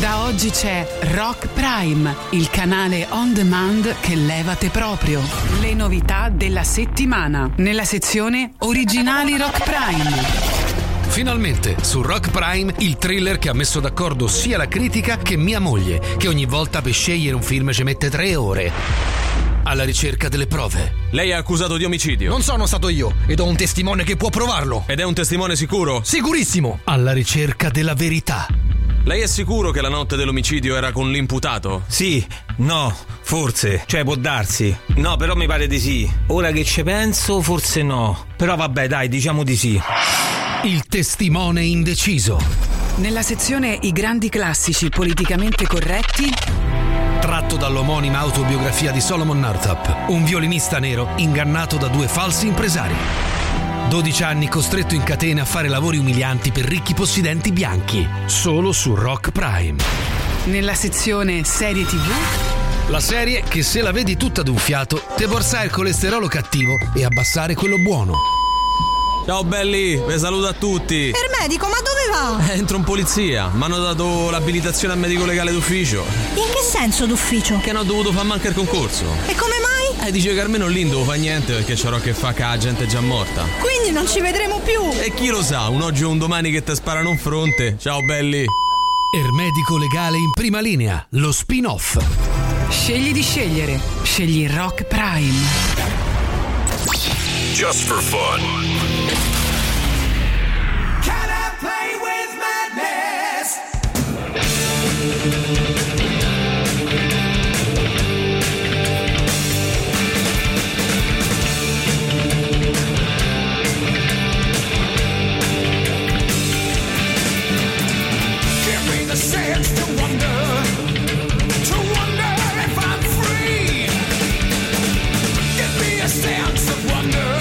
Da oggi c'è Rock Prime, il canale on demand che levate proprio. Le novità della settimana nella sezione Originali Rock Prime. Finalmente su Rock Prime il thriller che ha messo d'accordo sia la critica che mia moglie, che ogni volta per scegliere un film ci mette tre ore. Alla ricerca delle prove. Lei è accusato di omicidio. Non sono stato io ed ho un testimone che può provarlo. Ed è un testimone sicuro? Sicurissimo. Alla ricerca della verità. Lei è sicuro che la notte dell'omicidio era con l'imputato? Sì, no, forse, cioè può darsi. No, però mi pare di sì. Ora che ci penso, forse no. Però vabbè, dai, diciamo di sì. Il testimone indeciso. Nella sezione I grandi classici politicamente corretti. Tratto dall'omonima autobiografia di Solomon Northup, un violinista nero ingannato da due falsi impresari. dodici anni costretto in catene a fare lavori umilianti per ricchi possidenti bianchi. Solo su Rock Prime. Nella sezione Serie tivù. La serie che se la vedi tutta d'un fiato te borsa il colesterolo cattivo e abbassare quello buono. Ciao belli, vi saluto a tutti. Per medico, ma dove va? Eh, entro in polizia, mi hanno dato l'abilitazione a medico legale d'ufficio. In che senso d'ufficio? Che non ho dovuto fare manco il concorso. E come mai? Eh, dice che almeno lì non devo fare niente perché c'ho che fa che la gente è già morta. Quindi non ci vedremo più. E chi lo sa, un oggi o un domani che te sparano in fronte. Ciao belli. Ermedico legale in prima linea, lo spin-off. Scegli di scegliere. Scegli Rock Prime. Just for fun. Can I play with madness? Give me the sense to wonder, to wonder if I'm free. Give me a sense of wonder.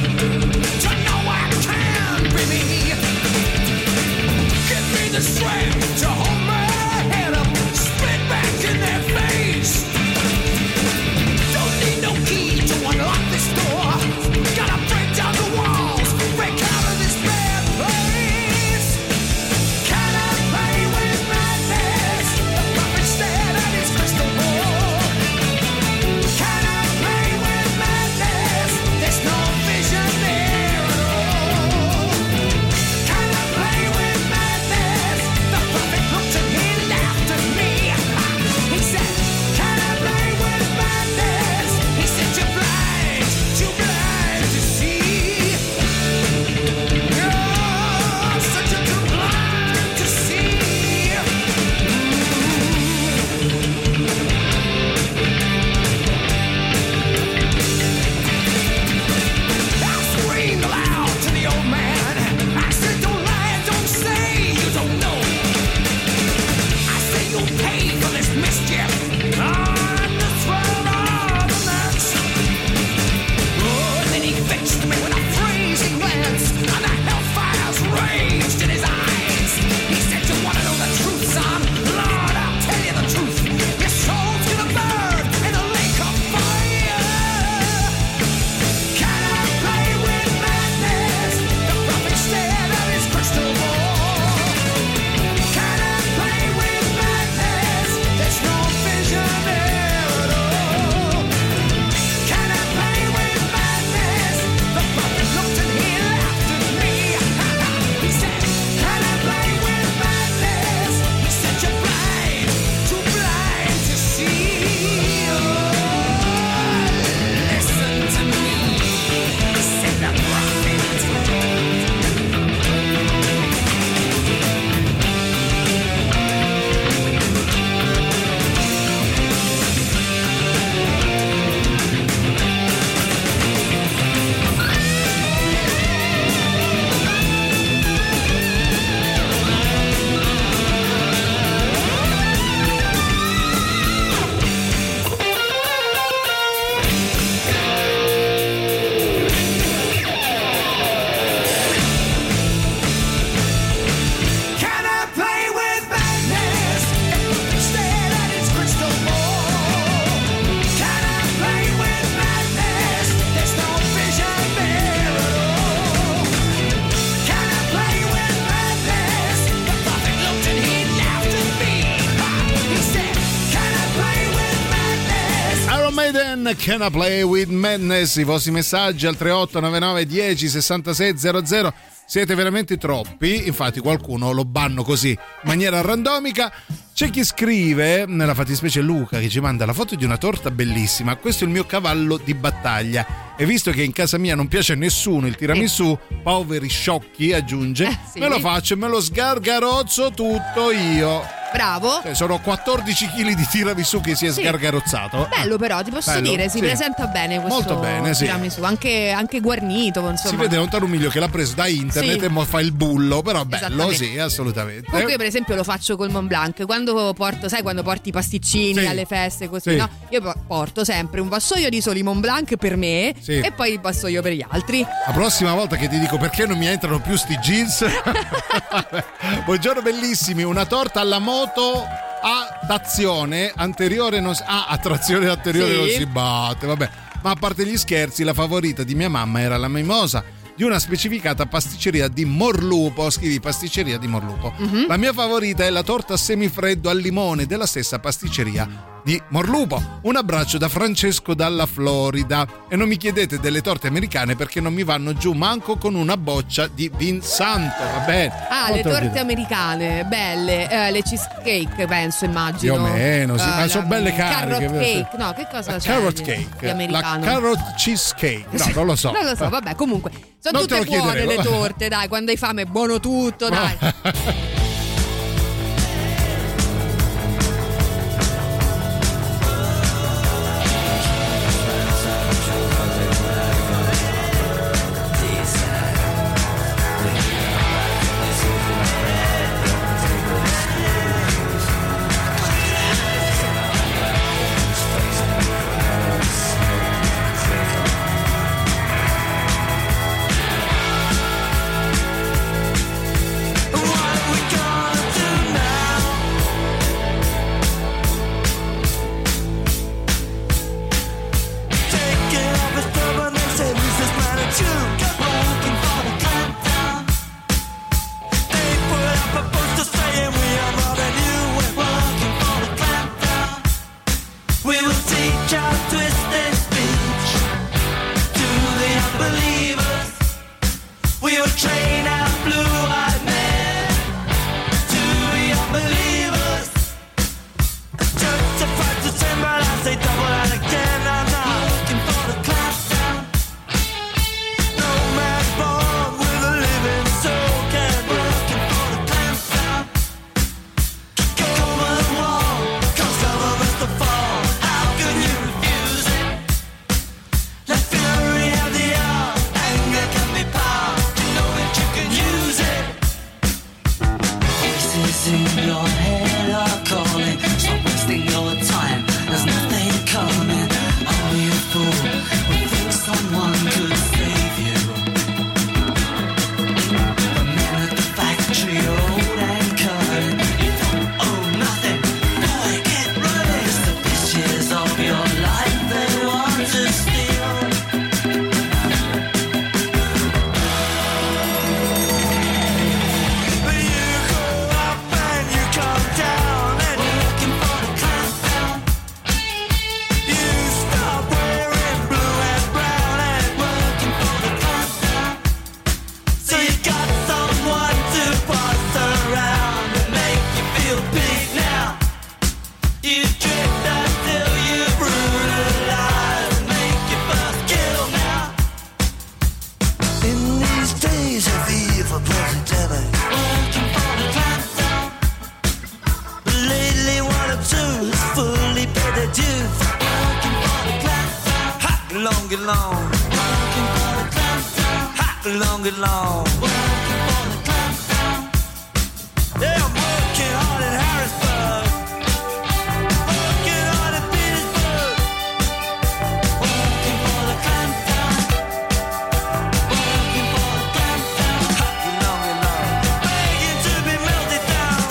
The strength to hold my head up, spit back in their face. Don't need no key to unlock this door. Gotta break down the walls, break out of this bad place. Can I play with madness? The puppet stared at his crystal ball. Can I play with madness? There's no vision there at all. Can I play with madness? The perfect Maiden, Can I Play With Madness? I vostri messaggi al tre otto nove nove uno zero sei sei zero zero. Siete veramente troppi, infatti qualcuno lo banno così in maniera randomica. C'è chi scrive, nella fattispecie Luca, che ci manda la foto di una torta bellissima. Questo è il mio cavallo di battaglia. E visto che in casa mia non piace a nessuno il tiramisù, poveri sciocchi, aggiunge, Eh, sì. me lo faccio e me lo sgargarozzo tutto io. Bravo. Cioè, sono quattordici chili di tiramisù che si è Sì. sgargarozzato. Bello però, ti posso Bello, dire, si sì. presenta bene questo Molto bene, sì. tiramisù, anche, anche guarnito, insomma. Si vede un tarumiglio che l'ha preso da internet Sì. e mo fa il bullo, però bello, Esattamente. sì, assolutamente. Comunque io per esempio lo faccio col Mont Blanc, quando porto, sai quando porti i pasticcini Sì. alle feste così, Sì. no? Io po- porto sempre un vassoio di soli Mont Blanc per me Sì. e poi il vassoio per gli altri. La prossima volta che ti dico perché non mi entrano più sti jeans. Buongiorno bellissimi, una torta alla moto a trazione anteriore non si, ah, a trazione anteriore Sì. non si batte, vabbè. Ma a parte gli scherzi, la favorita di mia mamma era la mimosa di una specificata pasticceria di Morlupo. Scrivi pasticceria di Morlupo. Mhm. La mia favorita è la torta semifreddo al limone della stessa pasticceria di Morlupo. Un abbraccio da Francesco dalla Florida. E non mi chiedete delle torte americane perché non mi vanno giù manco con una boccia di vin santo, va bene? Ah, le Molto torte bene. americane, belle, eh, le cheesecake penso, immagino. Più o meno, sì, Eh, ma sono la- belle cariche. Carrot cake, no, che cosa La c'è? carrot di- cake, di americano? la carrot cheesecake, no, non lo so. Non lo so, vabbè, comunque sono Non te tutte lo buone chiederemo. le torte, dai, quando hai fame è buono tutto, dai. We will teach our twisted speech to the unbelievers. We will train our blue-eyed men to the unbelievers. Just a fight to ten, but I say double and again. I'm not looking for the clampdown. No man's born with a living soul. Can't be looking for the clampdown. Kick over the wall, 'cause some of us will fall. How can you refuse it? Let fury have the hour, anger can be power. You know that you can use it. Voices in your head are calling. Stop wasting your time. There's nothing coming. Only a fool would think someone could save you. The men at the factory are old and kind. You don't owe nothing. Boy, get running. It's the bitches of your life they want to steal. But you go up and you come down and you're looking for the clampdown. You stop wearing blue and brown and we're looking for the clampdown. So you got someone to boss around and make you feel big now. You drift until you brutalize and make your first kill now. In these days of evil epidemic, working for the clampdown. But lately one or two has fully paid their dues. Working for the clampdown. Hot long and long. Working for the clampdown. Hot long and long. Working for the clampdown. Yeah, I'm working hard in Harrisburg. Working hard in Petersburg. Working for the clampdown. Working for the clampdown. Hot long and long. Begging to be melted down.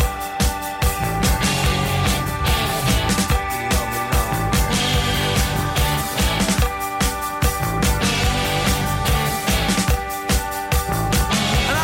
And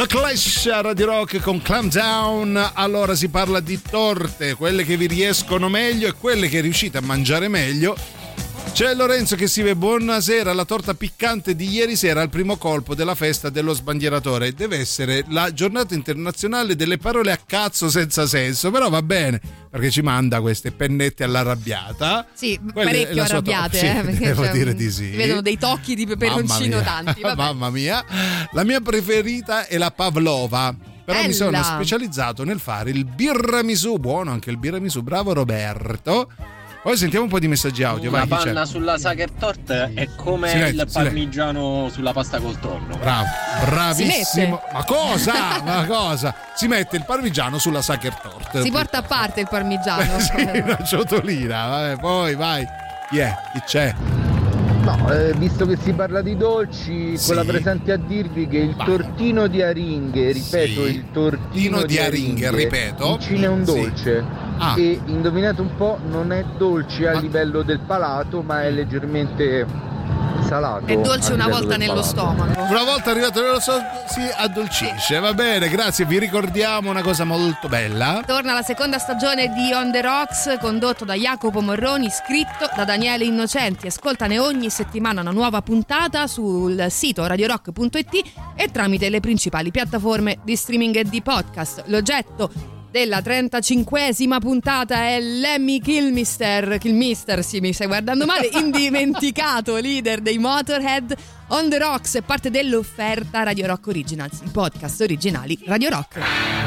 The Clash a Radio Rock con Clam Down. Allora si parla di torte, quelle che vi riescono meglio e quelle che riuscite a mangiare meglio. C'è Lorenzo che scrive: buonasera, la torta piccante di ieri sera al primo colpo della festa dello sbandieratore. Deve essere la giornata internazionale delle parole a cazzo senza senso, però va bene perché ci manda queste pennette all'arrabbiata. Sì, Quelle parecchio la sua arrabbiate, to- eh, sì, perché devo cioè, dire di sì. si vedono dei tocchi di peperoncino Mamma mia. tanti. Vabbè. Mamma mia, la mia preferita è la pavlova. Però Bella. mi sono specializzato nel fare il birramisù, buono anche il birramisù, bravo Roberto. Poi sentiamo un po' di messaggi audio. La Vai, chi c'è? panna sulla Sacher Tort è come Silenzio, il parmigiano sulla pasta col tonno. Bravo, bravissimo. Si Ma cosa? Ma cosa? Si mette il parmigiano sulla Sacher Tort. Si porta a parte il parmigiano. Sì, una ciotolina. Vabbè, poi vai. Chi è? Chi c'è? No, eh, visto che si parla di dolci, Sì. quella presente a dirvi che il tortino di aringhe, ripeto, Sì. il tortino di aringhe, ripeto. in Cina è un Sì. dolce. Ah. E indovinate un po', non è dolce a livello del palato, ma è leggermente salato. È dolce a una livello volta del nello palato. stomaco. Una volta arrivato nello so, si addolcisce. Va bene, grazie. Vi ricordiamo una cosa molto bella. Torna la seconda stagione di On The Rocks, condotto da Jacopo Morroni, scritto da Daniele Innocenti. Ascoltane ogni settimana una nuova puntata sul sito radiorock punto it e tramite le principali piattaforme di streaming e di podcast. L'oggetto della trentacinquesima puntata è Lemmy Kilmister, Kilmister, sì, mi stai guardando male, indimenticato leader dei Motorhead. On The Rocks è parte dell'offerta Radio Rock Originals, i podcast originali Radio Rock.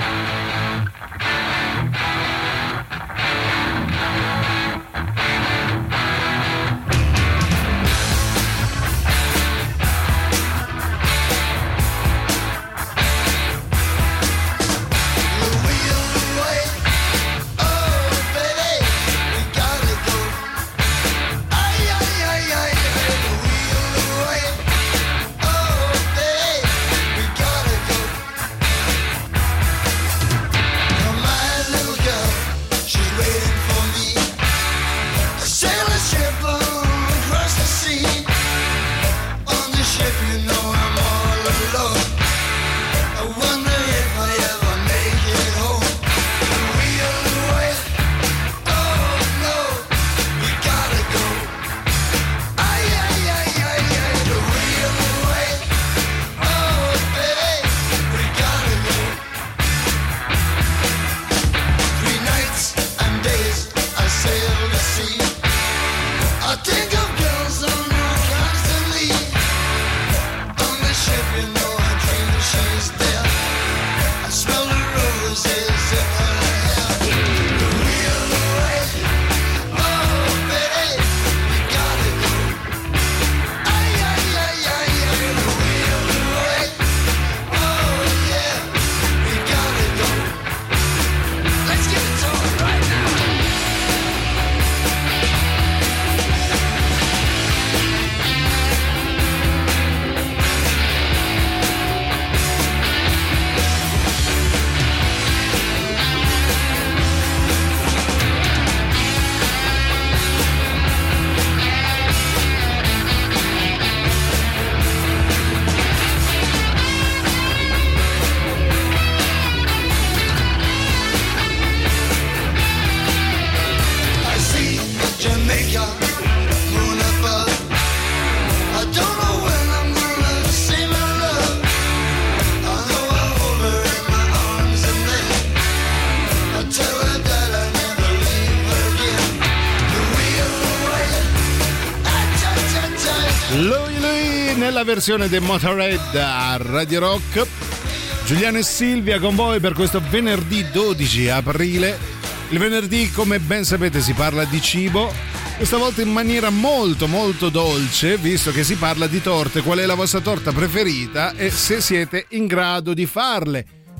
Lui, lui, nella versione del Motorhead a Radio Rock. Giuliano e Silvia con voi per questo venerdì dodici aprile. Il venerdì, come ben sapete, si parla di cibo, questa volta in maniera molto molto dolce, visto che si parla di torte. Qual è la vostra torta preferita e se siete in grado di farle?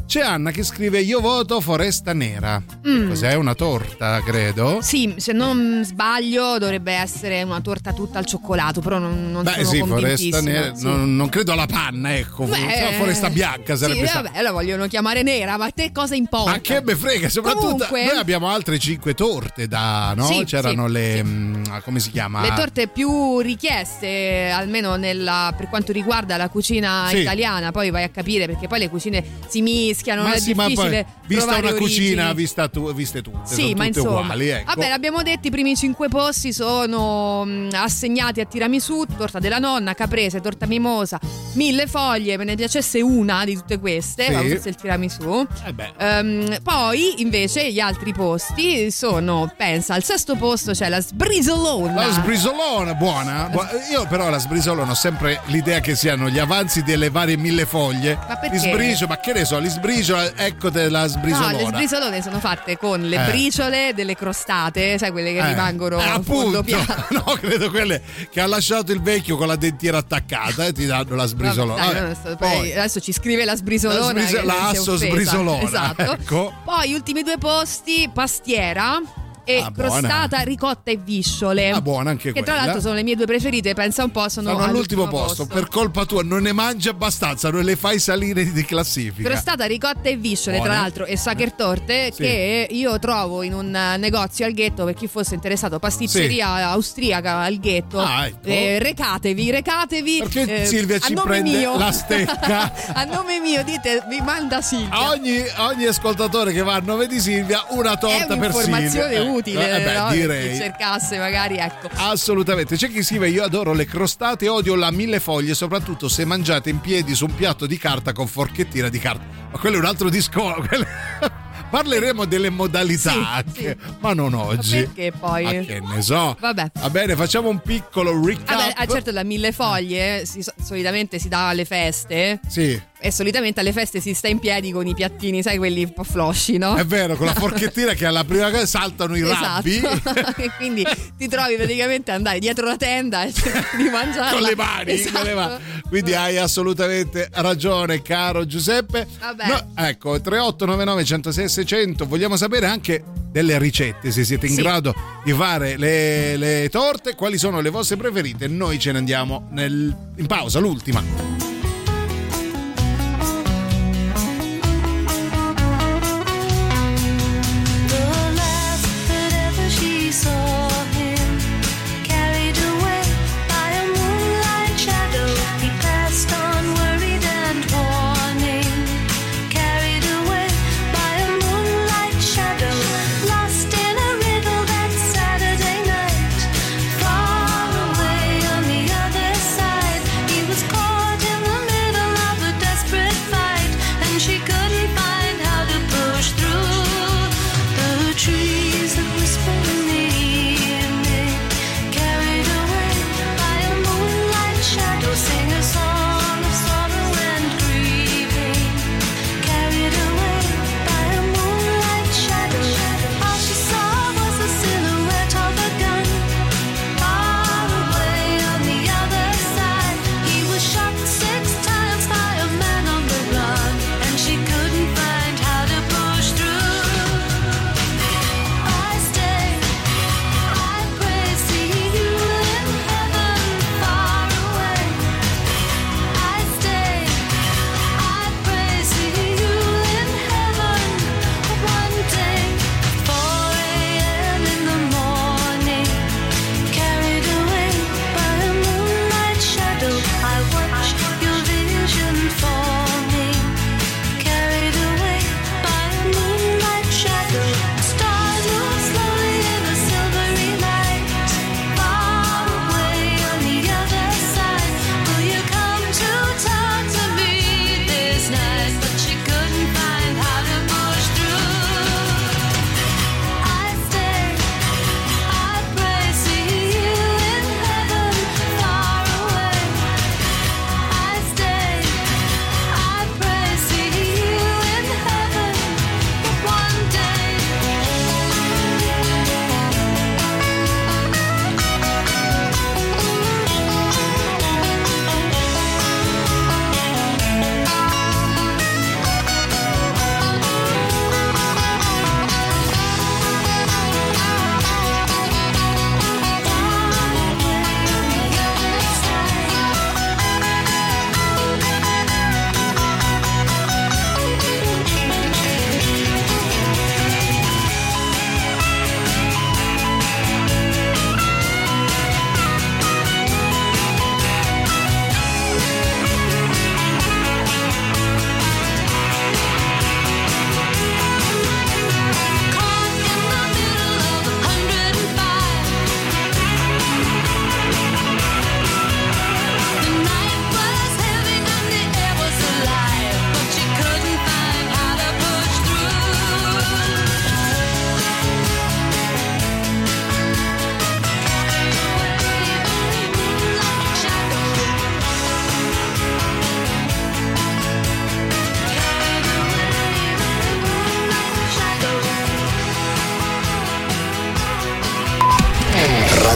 C'è Anna che scrive: io voto Foresta Nera. Mm. Cos'è? Una torta, credo. Sì, se non sbaglio dovrebbe essere una torta tutta al cioccolato, però non, non Beh sono sì, Foresta convintissima. Nera, Sì. non, non credo alla panna, ecco. Beh, Foresta Bianca sarebbe sì, stata. vabbè, la vogliono chiamare nera, ma a te cosa importa? Ma che me frega, soprattutto Comunque, noi abbiamo altre cinque torte da, no? Sì, C'erano sì, le sì. mh, come si chiama? le torte più richieste, almeno nella, per quanto riguarda la cucina Sì. italiana, poi vai a capire perché poi le cucine si mischiano, Ma non è sì, ma poi, difficile vista trovare una origini. cucina, vista tu, viste tutte, Sì, sono ma tutte insomma, uguali, ecco. vabbè, l'abbiamo detto, i primi cinque posti sono mh, assegnati a tiramisù, torta della nonna, caprese, torta mimosa, mille foglie. Me ne piacesse una di tutte queste, Sì. ma forse il tiramisù. Eh beh. Ehm, poi invece gli altri posti sono, pensa, al sesto posto c'è la sbrisolona. La sbrisolona, buona. Bu- Io però la sbrisolona ho sempre l'idea che siano gli avanzi delle varie mille foglie. Ma perché? Li sbrigio, ma che ne so, li sbrigio, ecco te la sbrisolona. No, le sbrisolone sono fatte con le Eh. briciole delle crostate, sai quelle che Eh, rimangono eh, a fondo appunto, piano. no, credo quelle che ha lasciato il vecchio con la dentiera attaccata e ti danno la sbrisolona. Vabbè, dai, Vabbè, non so, poi adesso ci scrive la sbrisolona. La sbris- che la si è asso offesa. sbrisolona, Esatto. ecco. Poi gli ultimi due posti, pastiera e Ah, buona. crostata, ricotta e visciole. Ah, buona anche che tra quella. l'altro sono le mie due preferite, pensa un po', sono, Sono all'ultimo all'ultimo posto. Per colpa tua non ne mangi abbastanza, non le fai salire di classifica. Crostata, ricotta e visciole, Buone. tra l'altro, e Sacher Torte, Sì. che io trovo in un eh, negozio al Ghetto, per chi fosse interessato, pasticceria austriaca al Ghetto. Ah, ecco. Eh, recatevi, recatevi. Perché eh, Silvia a ci nome prende mio. la stecca? A nome mio, dite, vi manda Silvia. Ogni, ogni ascoltatore che va a nome di Silvia, una È torta per Silvia. un'informazione Eh, utile, eh, beh, no? direi. Chi cercasse magari, ecco. Assolutamente. C'è chi scrive: io adoro le crostate, odio la mille foglie, soprattutto se mangiate in piedi su un piatto di carta con forchettina di carta. Ma quello è un altro discorso. Parleremo delle modalità Sì, anche, sì. ma non oggi. Ma perché poi? Ma che ne so. Vabbè. Va bene, facciamo un piccolo recap. Vabbè, ah, certo, la mille foglie si- solitamente si dà alle feste. Sì. E solitamente alle feste si sta in piedi con i piattini, sai, quelli un po' flosci, no? È vero, con la forchettina che alla prima cosa saltano i rabbi. Esatto. E quindi ti trovi praticamente ad andare dietro la tenda e cercare di mangiarla con le mani, Esatto. con le mani. Quindi hai assolutamente ragione, caro Giuseppe. Vabbè. No, ecco, tre otto nove nove uno zero sei sei zero zero. Vogliamo sapere anche delle ricette, se siete in Sì. grado di fare le, le torte, quali sono le vostre preferite. Noi ce ne andiamo nel- in pausa, l'ultima. The last that ever she saw him, carried away by a moonlight shadow, he passed on worried and warning. Carried away by a moonlight shadow, lost in a riddle that Saturday night. Far away on the other side, he was caught in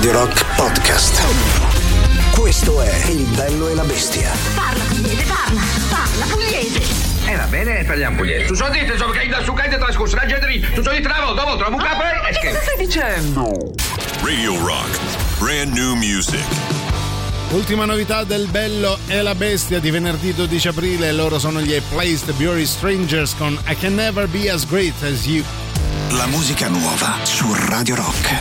Radio Rock Podcast. Questo è Il bello e la bestia. Parla pugliese, parla, parla pugliese. Eh va bene, parliamo pugliese. Tu so dite, so che da su che trascorso la gente, tu so di travo, dopo trovo un capo e che cosa stai dicendo? Radio Rock, brand new music. Ultima novità del bello e la bestia di venerdì dodici aprile, loro sono gli I Placed Beauty Strangers con I Can Never Be As Great As You. La musica nuova su Radio Rock.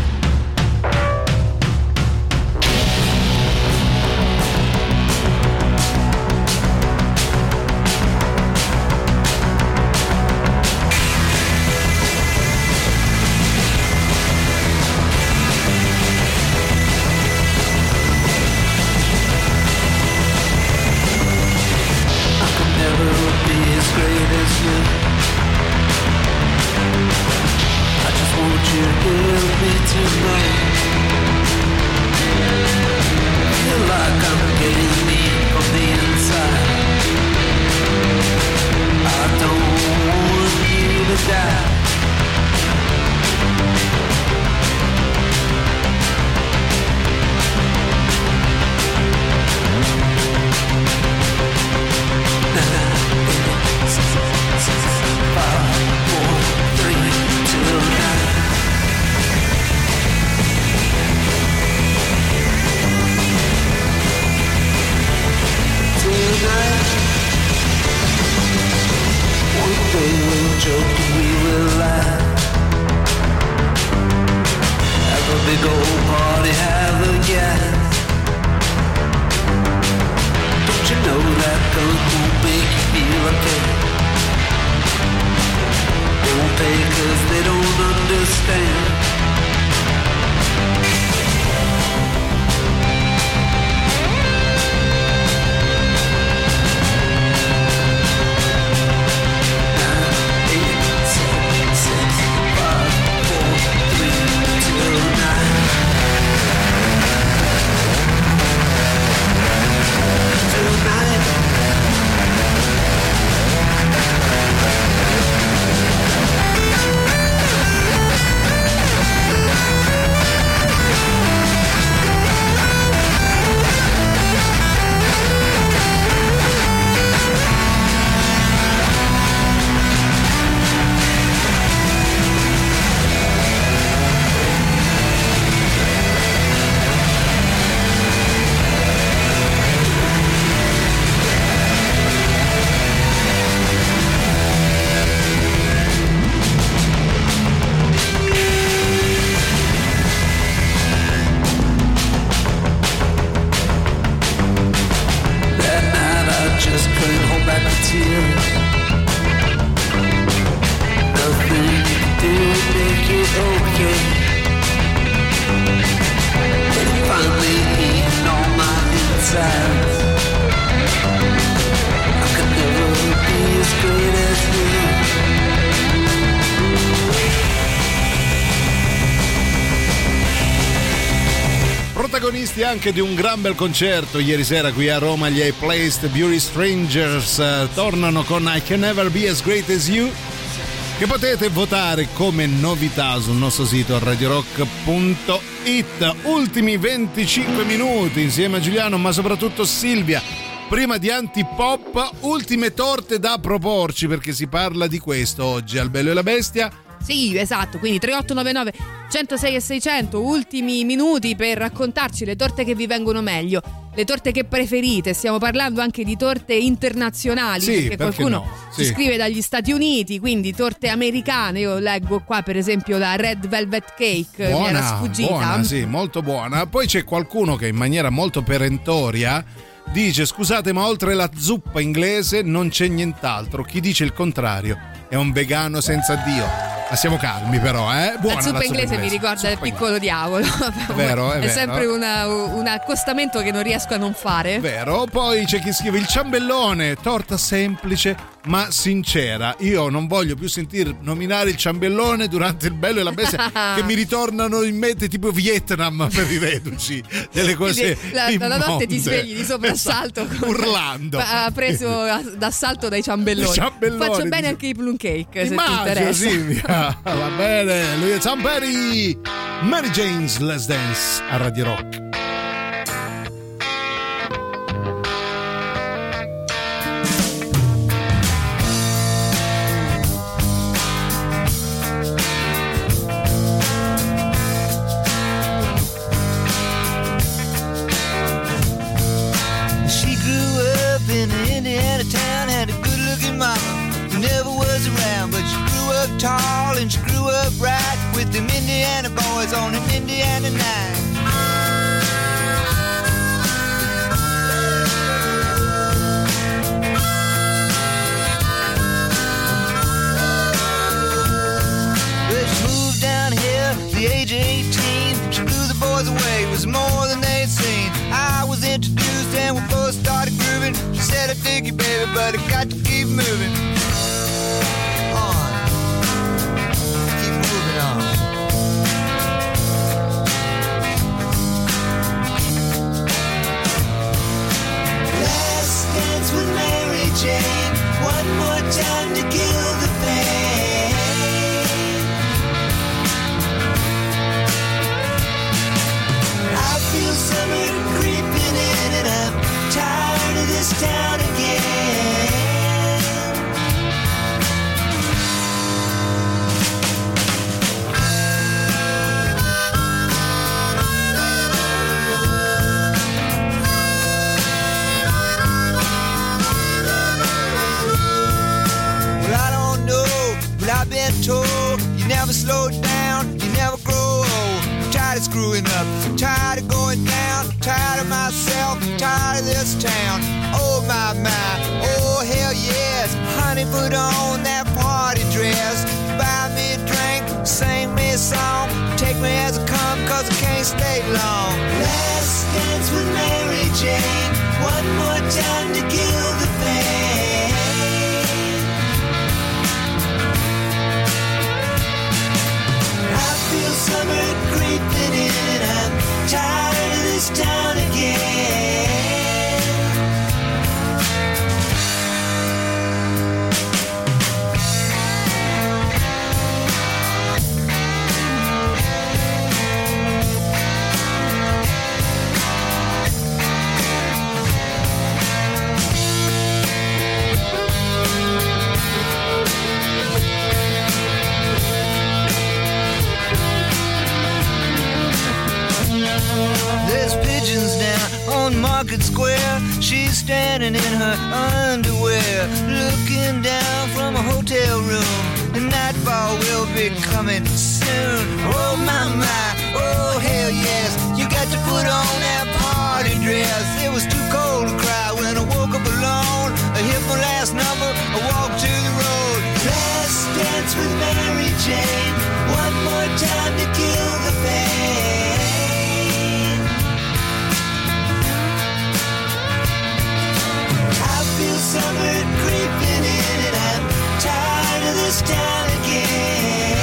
Protagonisti anche di un gran bel concerto ieri sera qui a Roma, gli I Placed Beauty Strangers eh, tornano con I Can Never Be As Great As You, che potete votare come novità sul nostro sito radio rock punto it. Ultimi venticinque minuti insieme a Giuliano, ma soprattutto Silvia. Prima di Antipop, ultime torte da proporci, perché si parla di questo oggi al Bello e la Bestia. Sì, esatto, quindi tre otto nove nove centosei e seicento, ultimi minuti per raccontarci le torte che vi vengono meglio, le torte che preferite. Stiamo parlando anche di torte internazionali, sì, perché, perché qualcuno no? ci Sì. scrive dagli Stati Uniti, quindi torte americane. Io leggo qua per esempio la Red Velvet Cake, Buona, mi era sfuggita. buona, sì, molto buona. Poi c'è qualcuno che in maniera molto perentoria dice: scusate, ma oltre la zuppa inglese non c'è nient'altro. Chi dice il contrario è un vegano senza Dio. Ma siamo calmi però, eh? Buona la zuppa inglese, inglese mi ricorda il piccolo diavolo. È vero, è, è vero. sempre una, un accostamento che non riesco a non fare. Vero. Poi c'è chi scrive: il ciambellone, torta semplice ma sincera. Io non voglio più sentire nominare il ciambellone durante il Bello e la Bestia, che mi ritornano in mente tipo Vietnam per i reduci, delle cose la, la notte ti immonde. svegli di soprassalto, Esatto, urlando, ha preso d'assalto dai ciambelloni. ciambelloni. Faccio bene anche i plum cake, se ti Immagino, interessa. Silvia. Va bene, lui è Zamperi. Mary Jane's Let's Dance a Radio Rock. She grew up in an Indiana town, had a good-looking mama who never was around, but she grew up tall and she grew up right with them Indiana boys on an Indiana night. But she moved down here at the age of eighteen. She blew the boys away, it was more than they'd seen. I was introduced and we both started grooving. She said, I dig you, baby, but I got to keep moving on. Keep moving on. Last dance with Mary Jane. One more time to kill the pain. I feel summer creeping in and I'm tired of this town again. Well, I don't know, but I've been told you never slow down, you never grow old. I'm tired of screwing up, I'm tired of going down, tired of myself, tired of this town. Oh my, my, oh hell yes. Honey, put on that party dress, buy me a drink, sing me a song, take me as I come, cause I can't stay long. Last dance with Mary Jane, one more time to kill the pain. I feel summer creeping in and I'm tired of this town again. There's pigeons now on Market Square. She's standing in her underwear, looking down from a hotel room. The nightfall will be coming soon. Oh my, my, oh hell yes. You got to put on that party dress. It was too cold to cry when I woke up alone. I hit my last number, I walked to the road. Last dance with Mary Jane. One more time to kill the pain. I feel summer creeping in and I'm tired of this town again.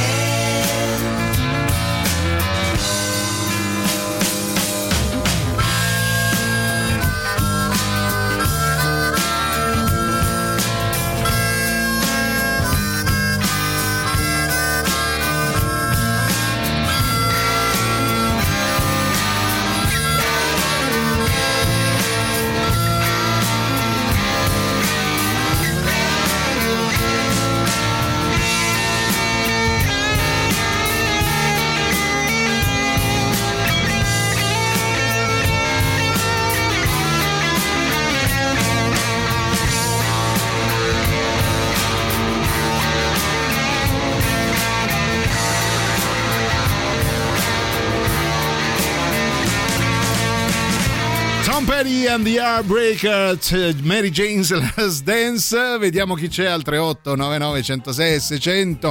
Tom Petty and the Heartbreaker, Mary Jane's Last Dance. Vediamo chi c'è al tre otto nove nove uno zero sei sessanta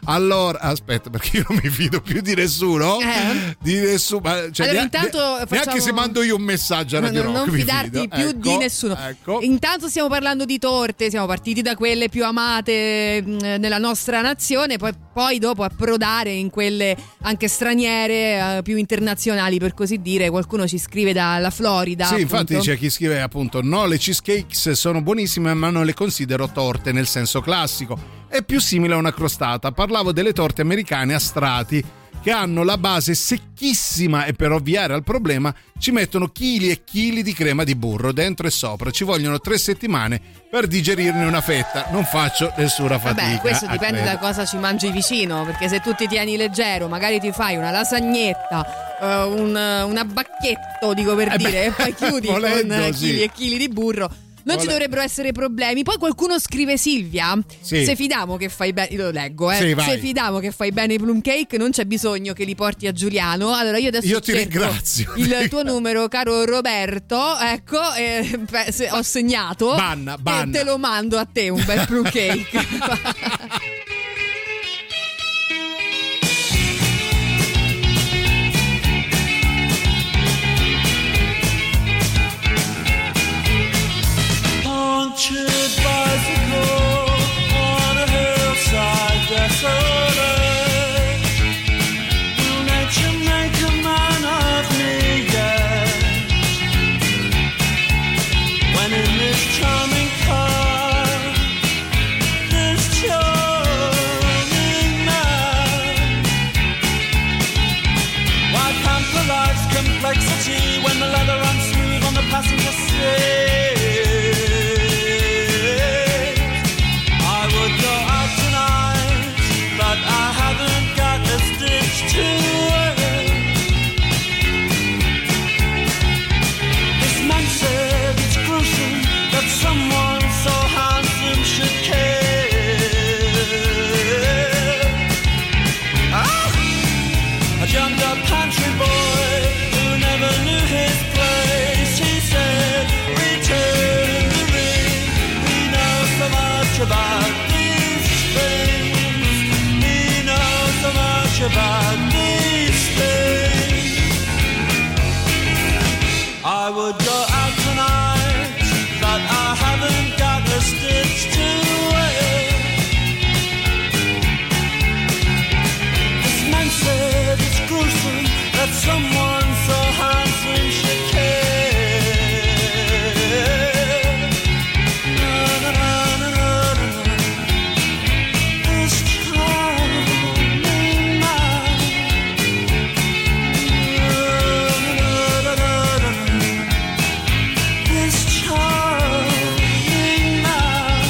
Allora, aspetta, perché io non mi fido più di nessuno. Eh? Di nessuno. Ma, cioè, Allora, ne- intanto ne- facciamo- neanche se mando io un messaggio a Radio non, Rock, non mi fidarti fido. più Ecco, di nessuno. Ecco. Intanto stiamo parlando di torte, siamo partiti da quelle più amate mh, nella nostra nazione, poi, poi dopo approdare in quelle anche straniere, eh, più internazionali per così dire. Qualcuno ci scrive dalla Florida. Sì, appunto. infatti c'è chi scrive appunto: no, le cheesecakes sono buonissime, ma non le considero torte nel senso classico. È più simile a una crostata. Parlavo delle torte americane a strati che hanno la base secchissima e per ovviare al problema ci mettono chili e chili di crema di burro dentro e sopra. Ci vogliono tre settimane per digerirne una fetta. Non faccio nessuna fatica. Vabbè, questo dipende credo. da cosa ci mangi vicino, perché se tu ti tieni leggero, magari ti fai una lasagnetta, eh, un, un abbacchetto, dico per Eh dire, beh, e poi chiudi volendo, con sì. chili e chili di burro. Non Vole- ci dovrebbero essere problemi. Poi qualcuno scrive: Silvia, Sì. se fidamo che fai bene, lo leggo, eh. Sì, vai. Se fidamo che fai bene i plum cake, non c'è bisogno che li porti a Giuliano. Allora io adesso Io ti cerco ringrazio. il tuo numero, caro Roberto. Ecco, eh, beh, se- ho segnato. Banna, E banna. te lo mando a te un bel plum cake. Punctured bicycle on a hillside desolate. Will nature make a man of me yet? When in this charming car, this charming man, why pamper life's complexity when the leather runs smooth on the passenger seat? Someone so handsome should care. Ah! A jumped up country boy who never knew his place. He said, return the ring. He knows so much about these things. He knows so much about these things. I would go out tonight, but I haven't got a stitch to wear. This man said it's gruesome that someone so handsome should care. Na, na, na, na, na, na. This charming man. Na, na, na, na, na, na. This charming man.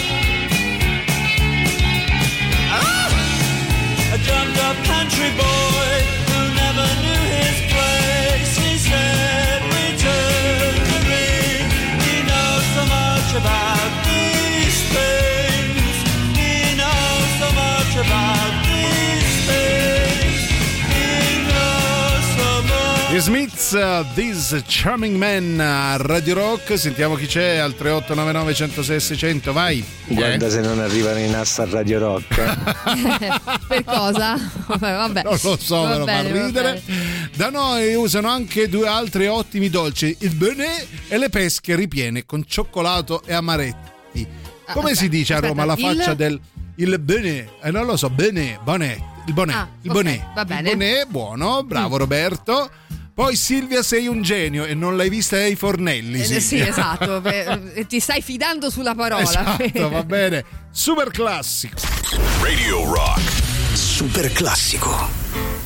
Ah! A jumped up country boy who never knew his place. He said, return the ring. He knows so much about these things. He knows so much about these things. He knows so much. The Smiths, uh, This Charming Man a Radio Rock. Sentiamo chi c'è al tre otto nove nove uno zero sei sei zero zero. Vai. Guarda Eh? se non arrivano in asta a Radio Rock. eh. Per cosa? Vabbè, vabbè. Non lo so, Va me lo fa bene, va ridere. bene. Da noi usano anche due altri ottimi dolci, il benet e le pesche ripiene con cioccolato e amaretti. Ah, Come aspetta, si dice a Roma la aspetta, faccia il- del il benet? Eh, non lo so, benet, bonnet, il bonnet, Ah, il ok, bonnet. va bene. Il bonnet, buono, bravo Mm. Roberto. Poi Silvia sei un genio e non l'hai vista ai fornelli. Eh, sì, Silvia. esatto. per- Ti stai fidando sulla parola. Esatto, va bene. Super classico. Radio Rock. Super classico.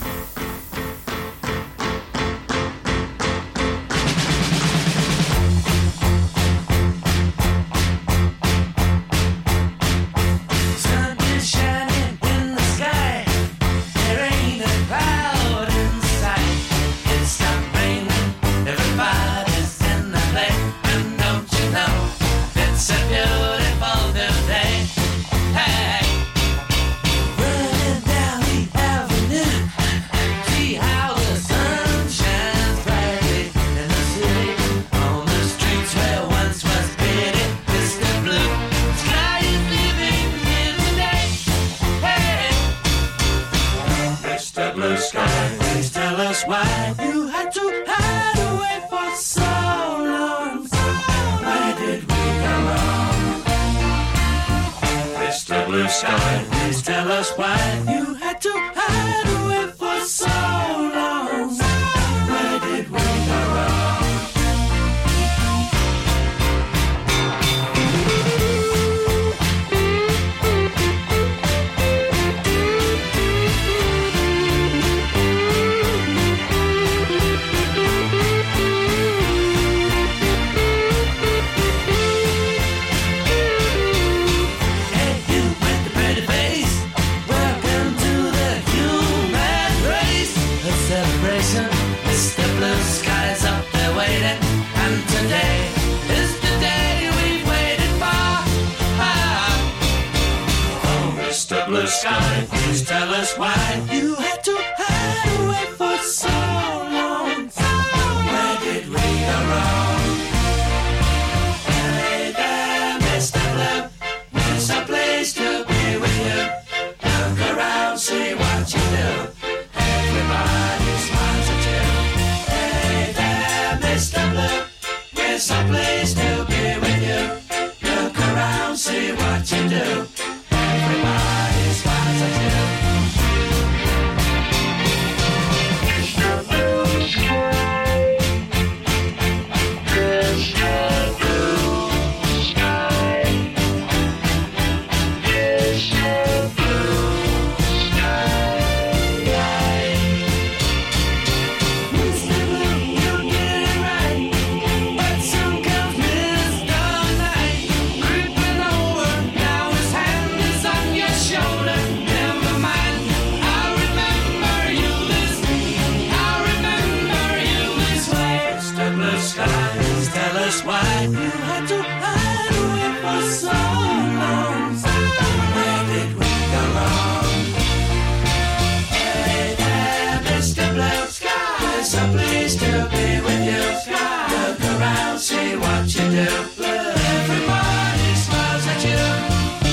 Sun is shining in the sky. There ain't a cloud in sight. It's stopped raining. Everybody's in the play. And don't you know, it's a beautiful new day. Hey, running down the avenue. sky. Please tell us why you had to hide away for so long. Where did we go wrong? Mister Blue Sky's up there waiting, and today is the day we've waited for. Ah. Oh, Mister Blue Sky, please tell us why you had to hide away for so long. Where did we go wrong? Hey there, Mister Blue, there's a place to be with you. Look around, see what you do. Everybody smiles at you. Hey there, Mister Blue, there's a place to be with you. Look around, see what you do. Everybody smiles at you. Why you had to hide away for so long? Where did we go wrong? Hey there, Mister Blue Sky, there's a place to be with you. Look around, see what you do. Everybody smiles at you.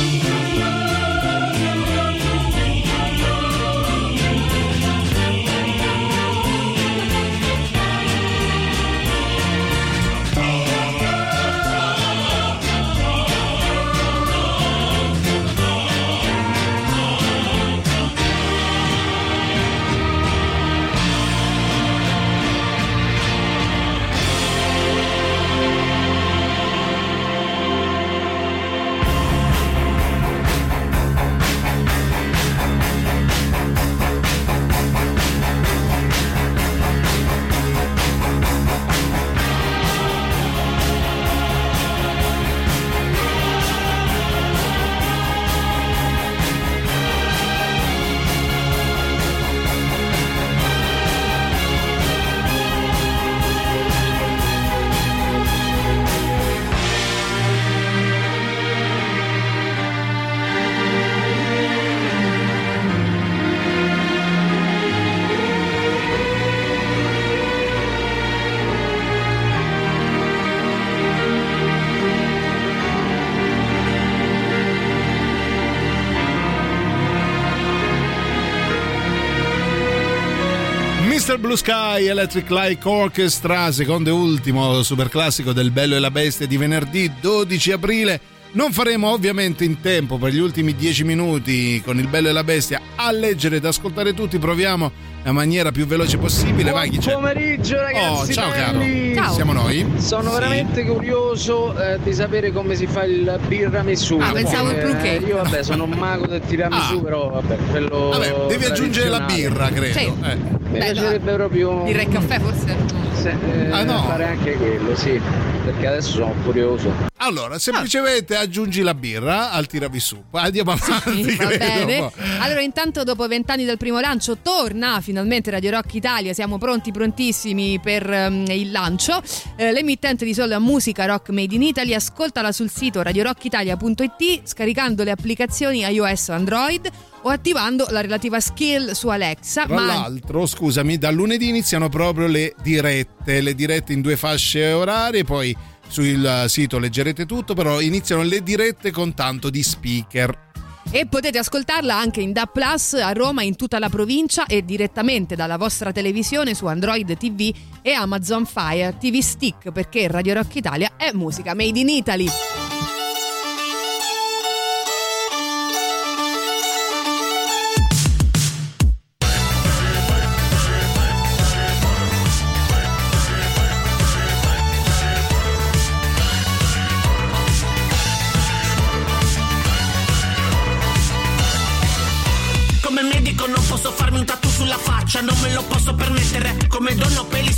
mister Blue Sky, Electric Light Orchestra, secondo e ultimo super classico del Bello e la Bestia di venerdì dodici aprile. Non faremo ovviamente in tempo per gli ultimi dieci minuti con il Bello e la Bestia a leggere ed ascoltare tutti, proviamo la maniera più veloce possibile. Vai, chi c'è? Buon pomeriggio ragazzi. Oh, ciao belli. caro. Ciao. Siamo noi? Sono sì. veramente curioso eh, di sapere come si fa il birramisù. Ah, pensavo il plum cake. Io vabbè sono un mago del tiramisù, ah. però vabbè, quello vabbè, devi aggiungere la birra, credo. Sì. Eh. Mi Beh, piacerebbe no. proprio birra e caffè forse? Se, eh, ah, no. fare anche quello, sì, perché adesso sono curioso. Allora, semplicemente ah. aggiungi la birra al tiramisù. Andiamo avanti. Sì, va credo. bene. Allora, intanto dopo vent'anni dal primo lancio torna finalmente Radio Rock Italia. Siamo pronti, prontissimi per um, il lancio. Eh, l'emittente di sola musica rock made in Italy. Ascoltala sul sito radio rock italia punto it, scaricando le applicazioni iOS o Android o attivando la relativa skill su Alexa. Tra ma l'altro, scusami, da lunedì iniziano proprio le dirette, le dirette in due fasce orarie, poi sul sito leggerete tutto, però iniziano le dirette con tanto di speaker. E potete ascoltarla anche in D A B plus a Roma, in tutta la provincia e direttamente dalla vostra televisione su Android T V e Amazon Fire T V Stick, perché Radio Rock Italia è musica made in Italy.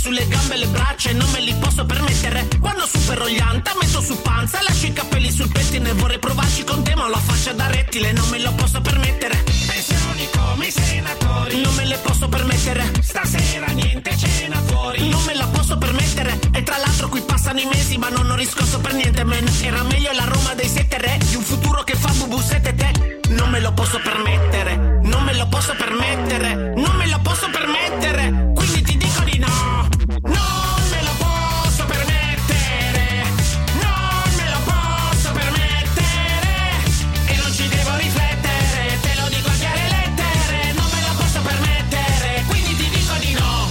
sulle gambe e le braccia e non me li posso permettere. Quando supero gli anta metto su panza, lascio i capelli sul pettine. Vorrei provarci con te ma ho la faccia da rettile, non me lo posso permettere. Pensioni come i senatori, non me le posso permettere. Stasera niente cena fuori, non me la posso permettere. E tra l'altro qui passano i mesi ma non ho riscosso per niente, man. Era meglio la Roma dei sette re, di un futuro che fa bubu sette te. Non me lo posso permettere, non me lo posso permettere, non me lo posso permettere. Quindi ti dico di no. Non me lo posso permettere, non me lo posso permettere. E non ci devo riflettere, te lo dico a chiare lettere. Non me lo posso permettere, quindi ti dico di no.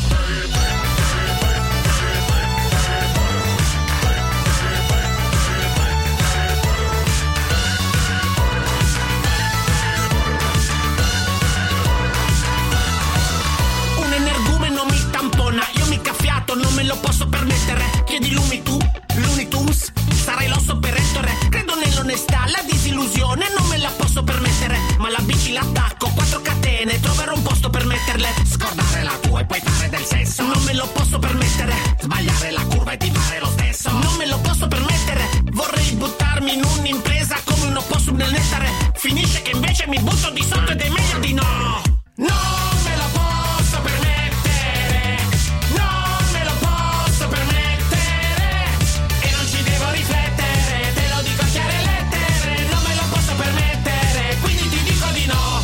Un energumeno mi tampona, io mi caffiato, non me lo posso permettere. Chiedi lumi tu, l'Unitunes, sarai l'osso per ettore. Credo nell'onestà, la disillusione non me la posso permettere. Ma la bici l'attacco, quattro catene, troverò un posto per metterle. Scordare la tua e poi fare del sesso, non me lo posso permettere. Sbagliare la curva e ti fare lo stesso, non me lo posso permettere. Vorrei buttarmi in un'impresa come un opossum nel nettare. Finisce che invece mi butto di sotto ed è meglio di no. Non me lo posso permettere, non me lo posso permettere. E non ci devo riflettere, te lo dico a chiare lettere. Non me lo posso permettere, quindi ti dico di no.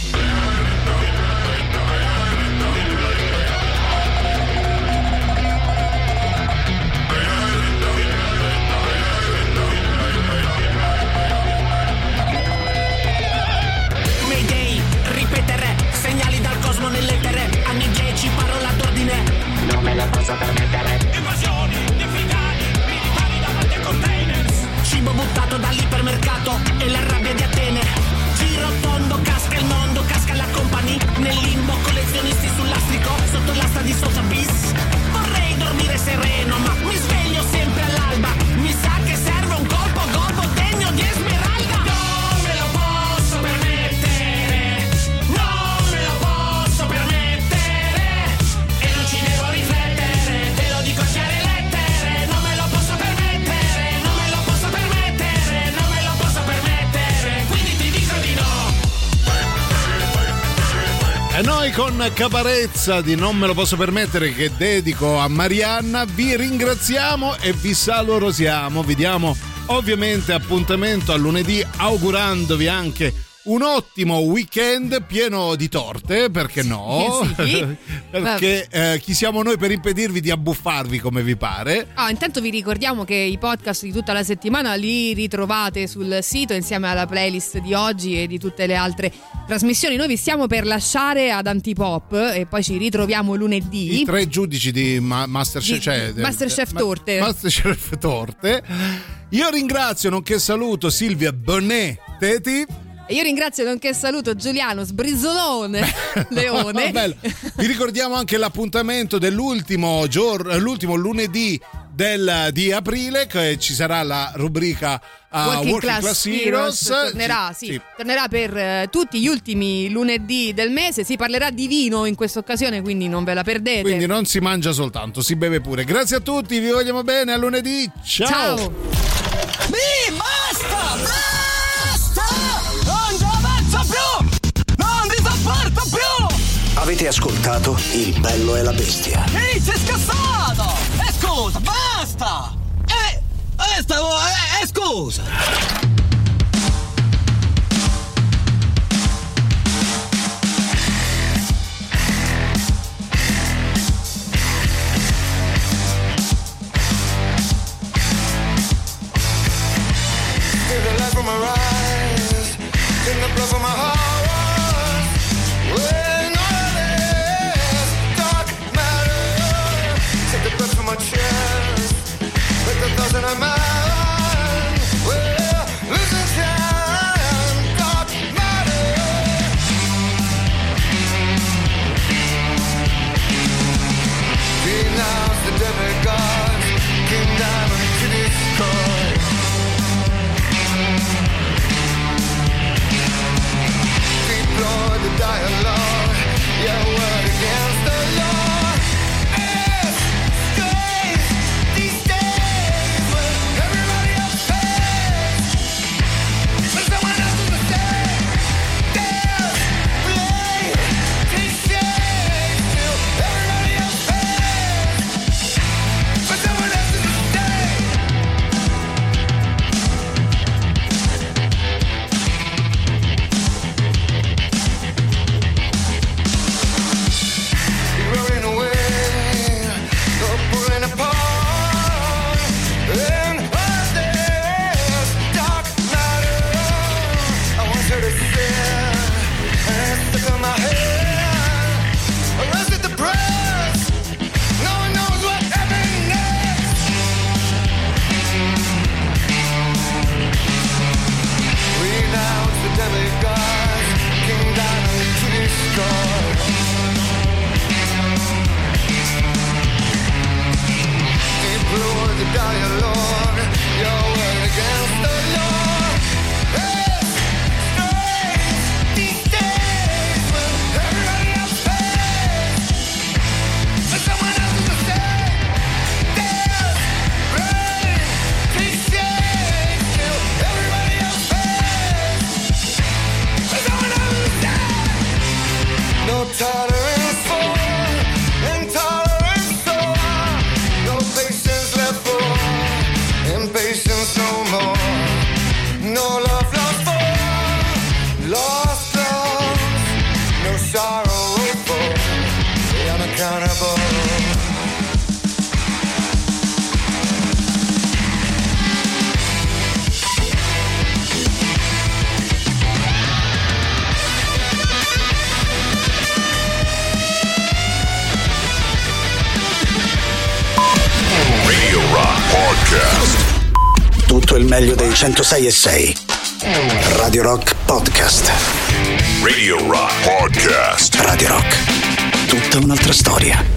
Mayday, ripetere, segnali dal cosmo nell'etere. Anni dieci, parola d'ordine, non me la posso permettere. Invasioni, defigani, militari davanti ai containers. Cibo buttato dall'ipermercato e la rabbia di Atene. Giro tondo, casca il mondo, casca la company. Nel limbo, collezionisti sul lastrico, sotto l'asta di Sotheby's. Vorrei dormire sereno, ma mi sveglio sempre all'alba. Mi sa che serve un colpo gobbo degno di Esmeralda. Non me lo posso permettere, non me lo posso permettere. E non ci devo riflettere, te lo dico a chiare lettere. Non me lo posso permettere, non me lo posso permettere, non me lo posso permettere. Quindi ti dico di no. E noi con Caparezza di Non me lo posso permettere, che dedico a Marianna, vi ringraziamo e vi salorosiamo. Vi diamo ovviamente appuntamento a lunedì, augurandovi anche un ottimo weekend pieno di torte, perché no? Sì. Perché eh, chi siamo noi per impedirvi di abbuffarvi come vi pare? Ah, intanto vi ricordiamo che i podcast di tutta la settimana li ritrovate sul sito insieme alla playlist di oggi e di tutte le altre trasmissioni. Noi vi stiamo per lasciare ad Antipop e poi ci ritroviamo lunedì. I tre giudici di ma- Masterchef, Di- cioè, Masterchef ma- Torte. Masterchef Torte. Io ringrazio, nonché saluto Silvia Bonetteti. E io ringrazio nonché saluto Giuliano Sbrizzolone Leone. Bello. Vi ricordiamo anche l'appuntamento dell'ultimo giorno, l'ultimo lunedì del, di aprile, che ci sarà la rubrica uh, Working, Working Class, Class, Heroes, Heroes. tornerà, Sì, sì, sì. tornerà per eh, tutti gli ultimi lunedì del mese. Si parlerà di vino in questa occasione, quindi non ve la perdete. Quindi non si mangia soltanto, si beve pure. Grazie a tutti, vi vogliamo bene, a lunedì. Ciao. Ciao. Mi basta! Basta! Non ce la faccio più! Non vi sopporto più! Avete ascoltato Il bello e la bestia? Ehi, sei scassato! E scusa, basta! E... e stavo... e, e scusa! Take the light from my eyes, take the blood from my heart. When all this dark matter, take the breath from my chest, let the thoughts in my mind. Well, listen, time, dark matter. Denounce the demigods, King Diamond to destroy. Deploy the dialogue, yeah, word against the law. It's tutto il meglio dei centosei e sei. Radio Rock Podcast. Radio Rock Podcast. Radio Rock. Tutta un'altra storia.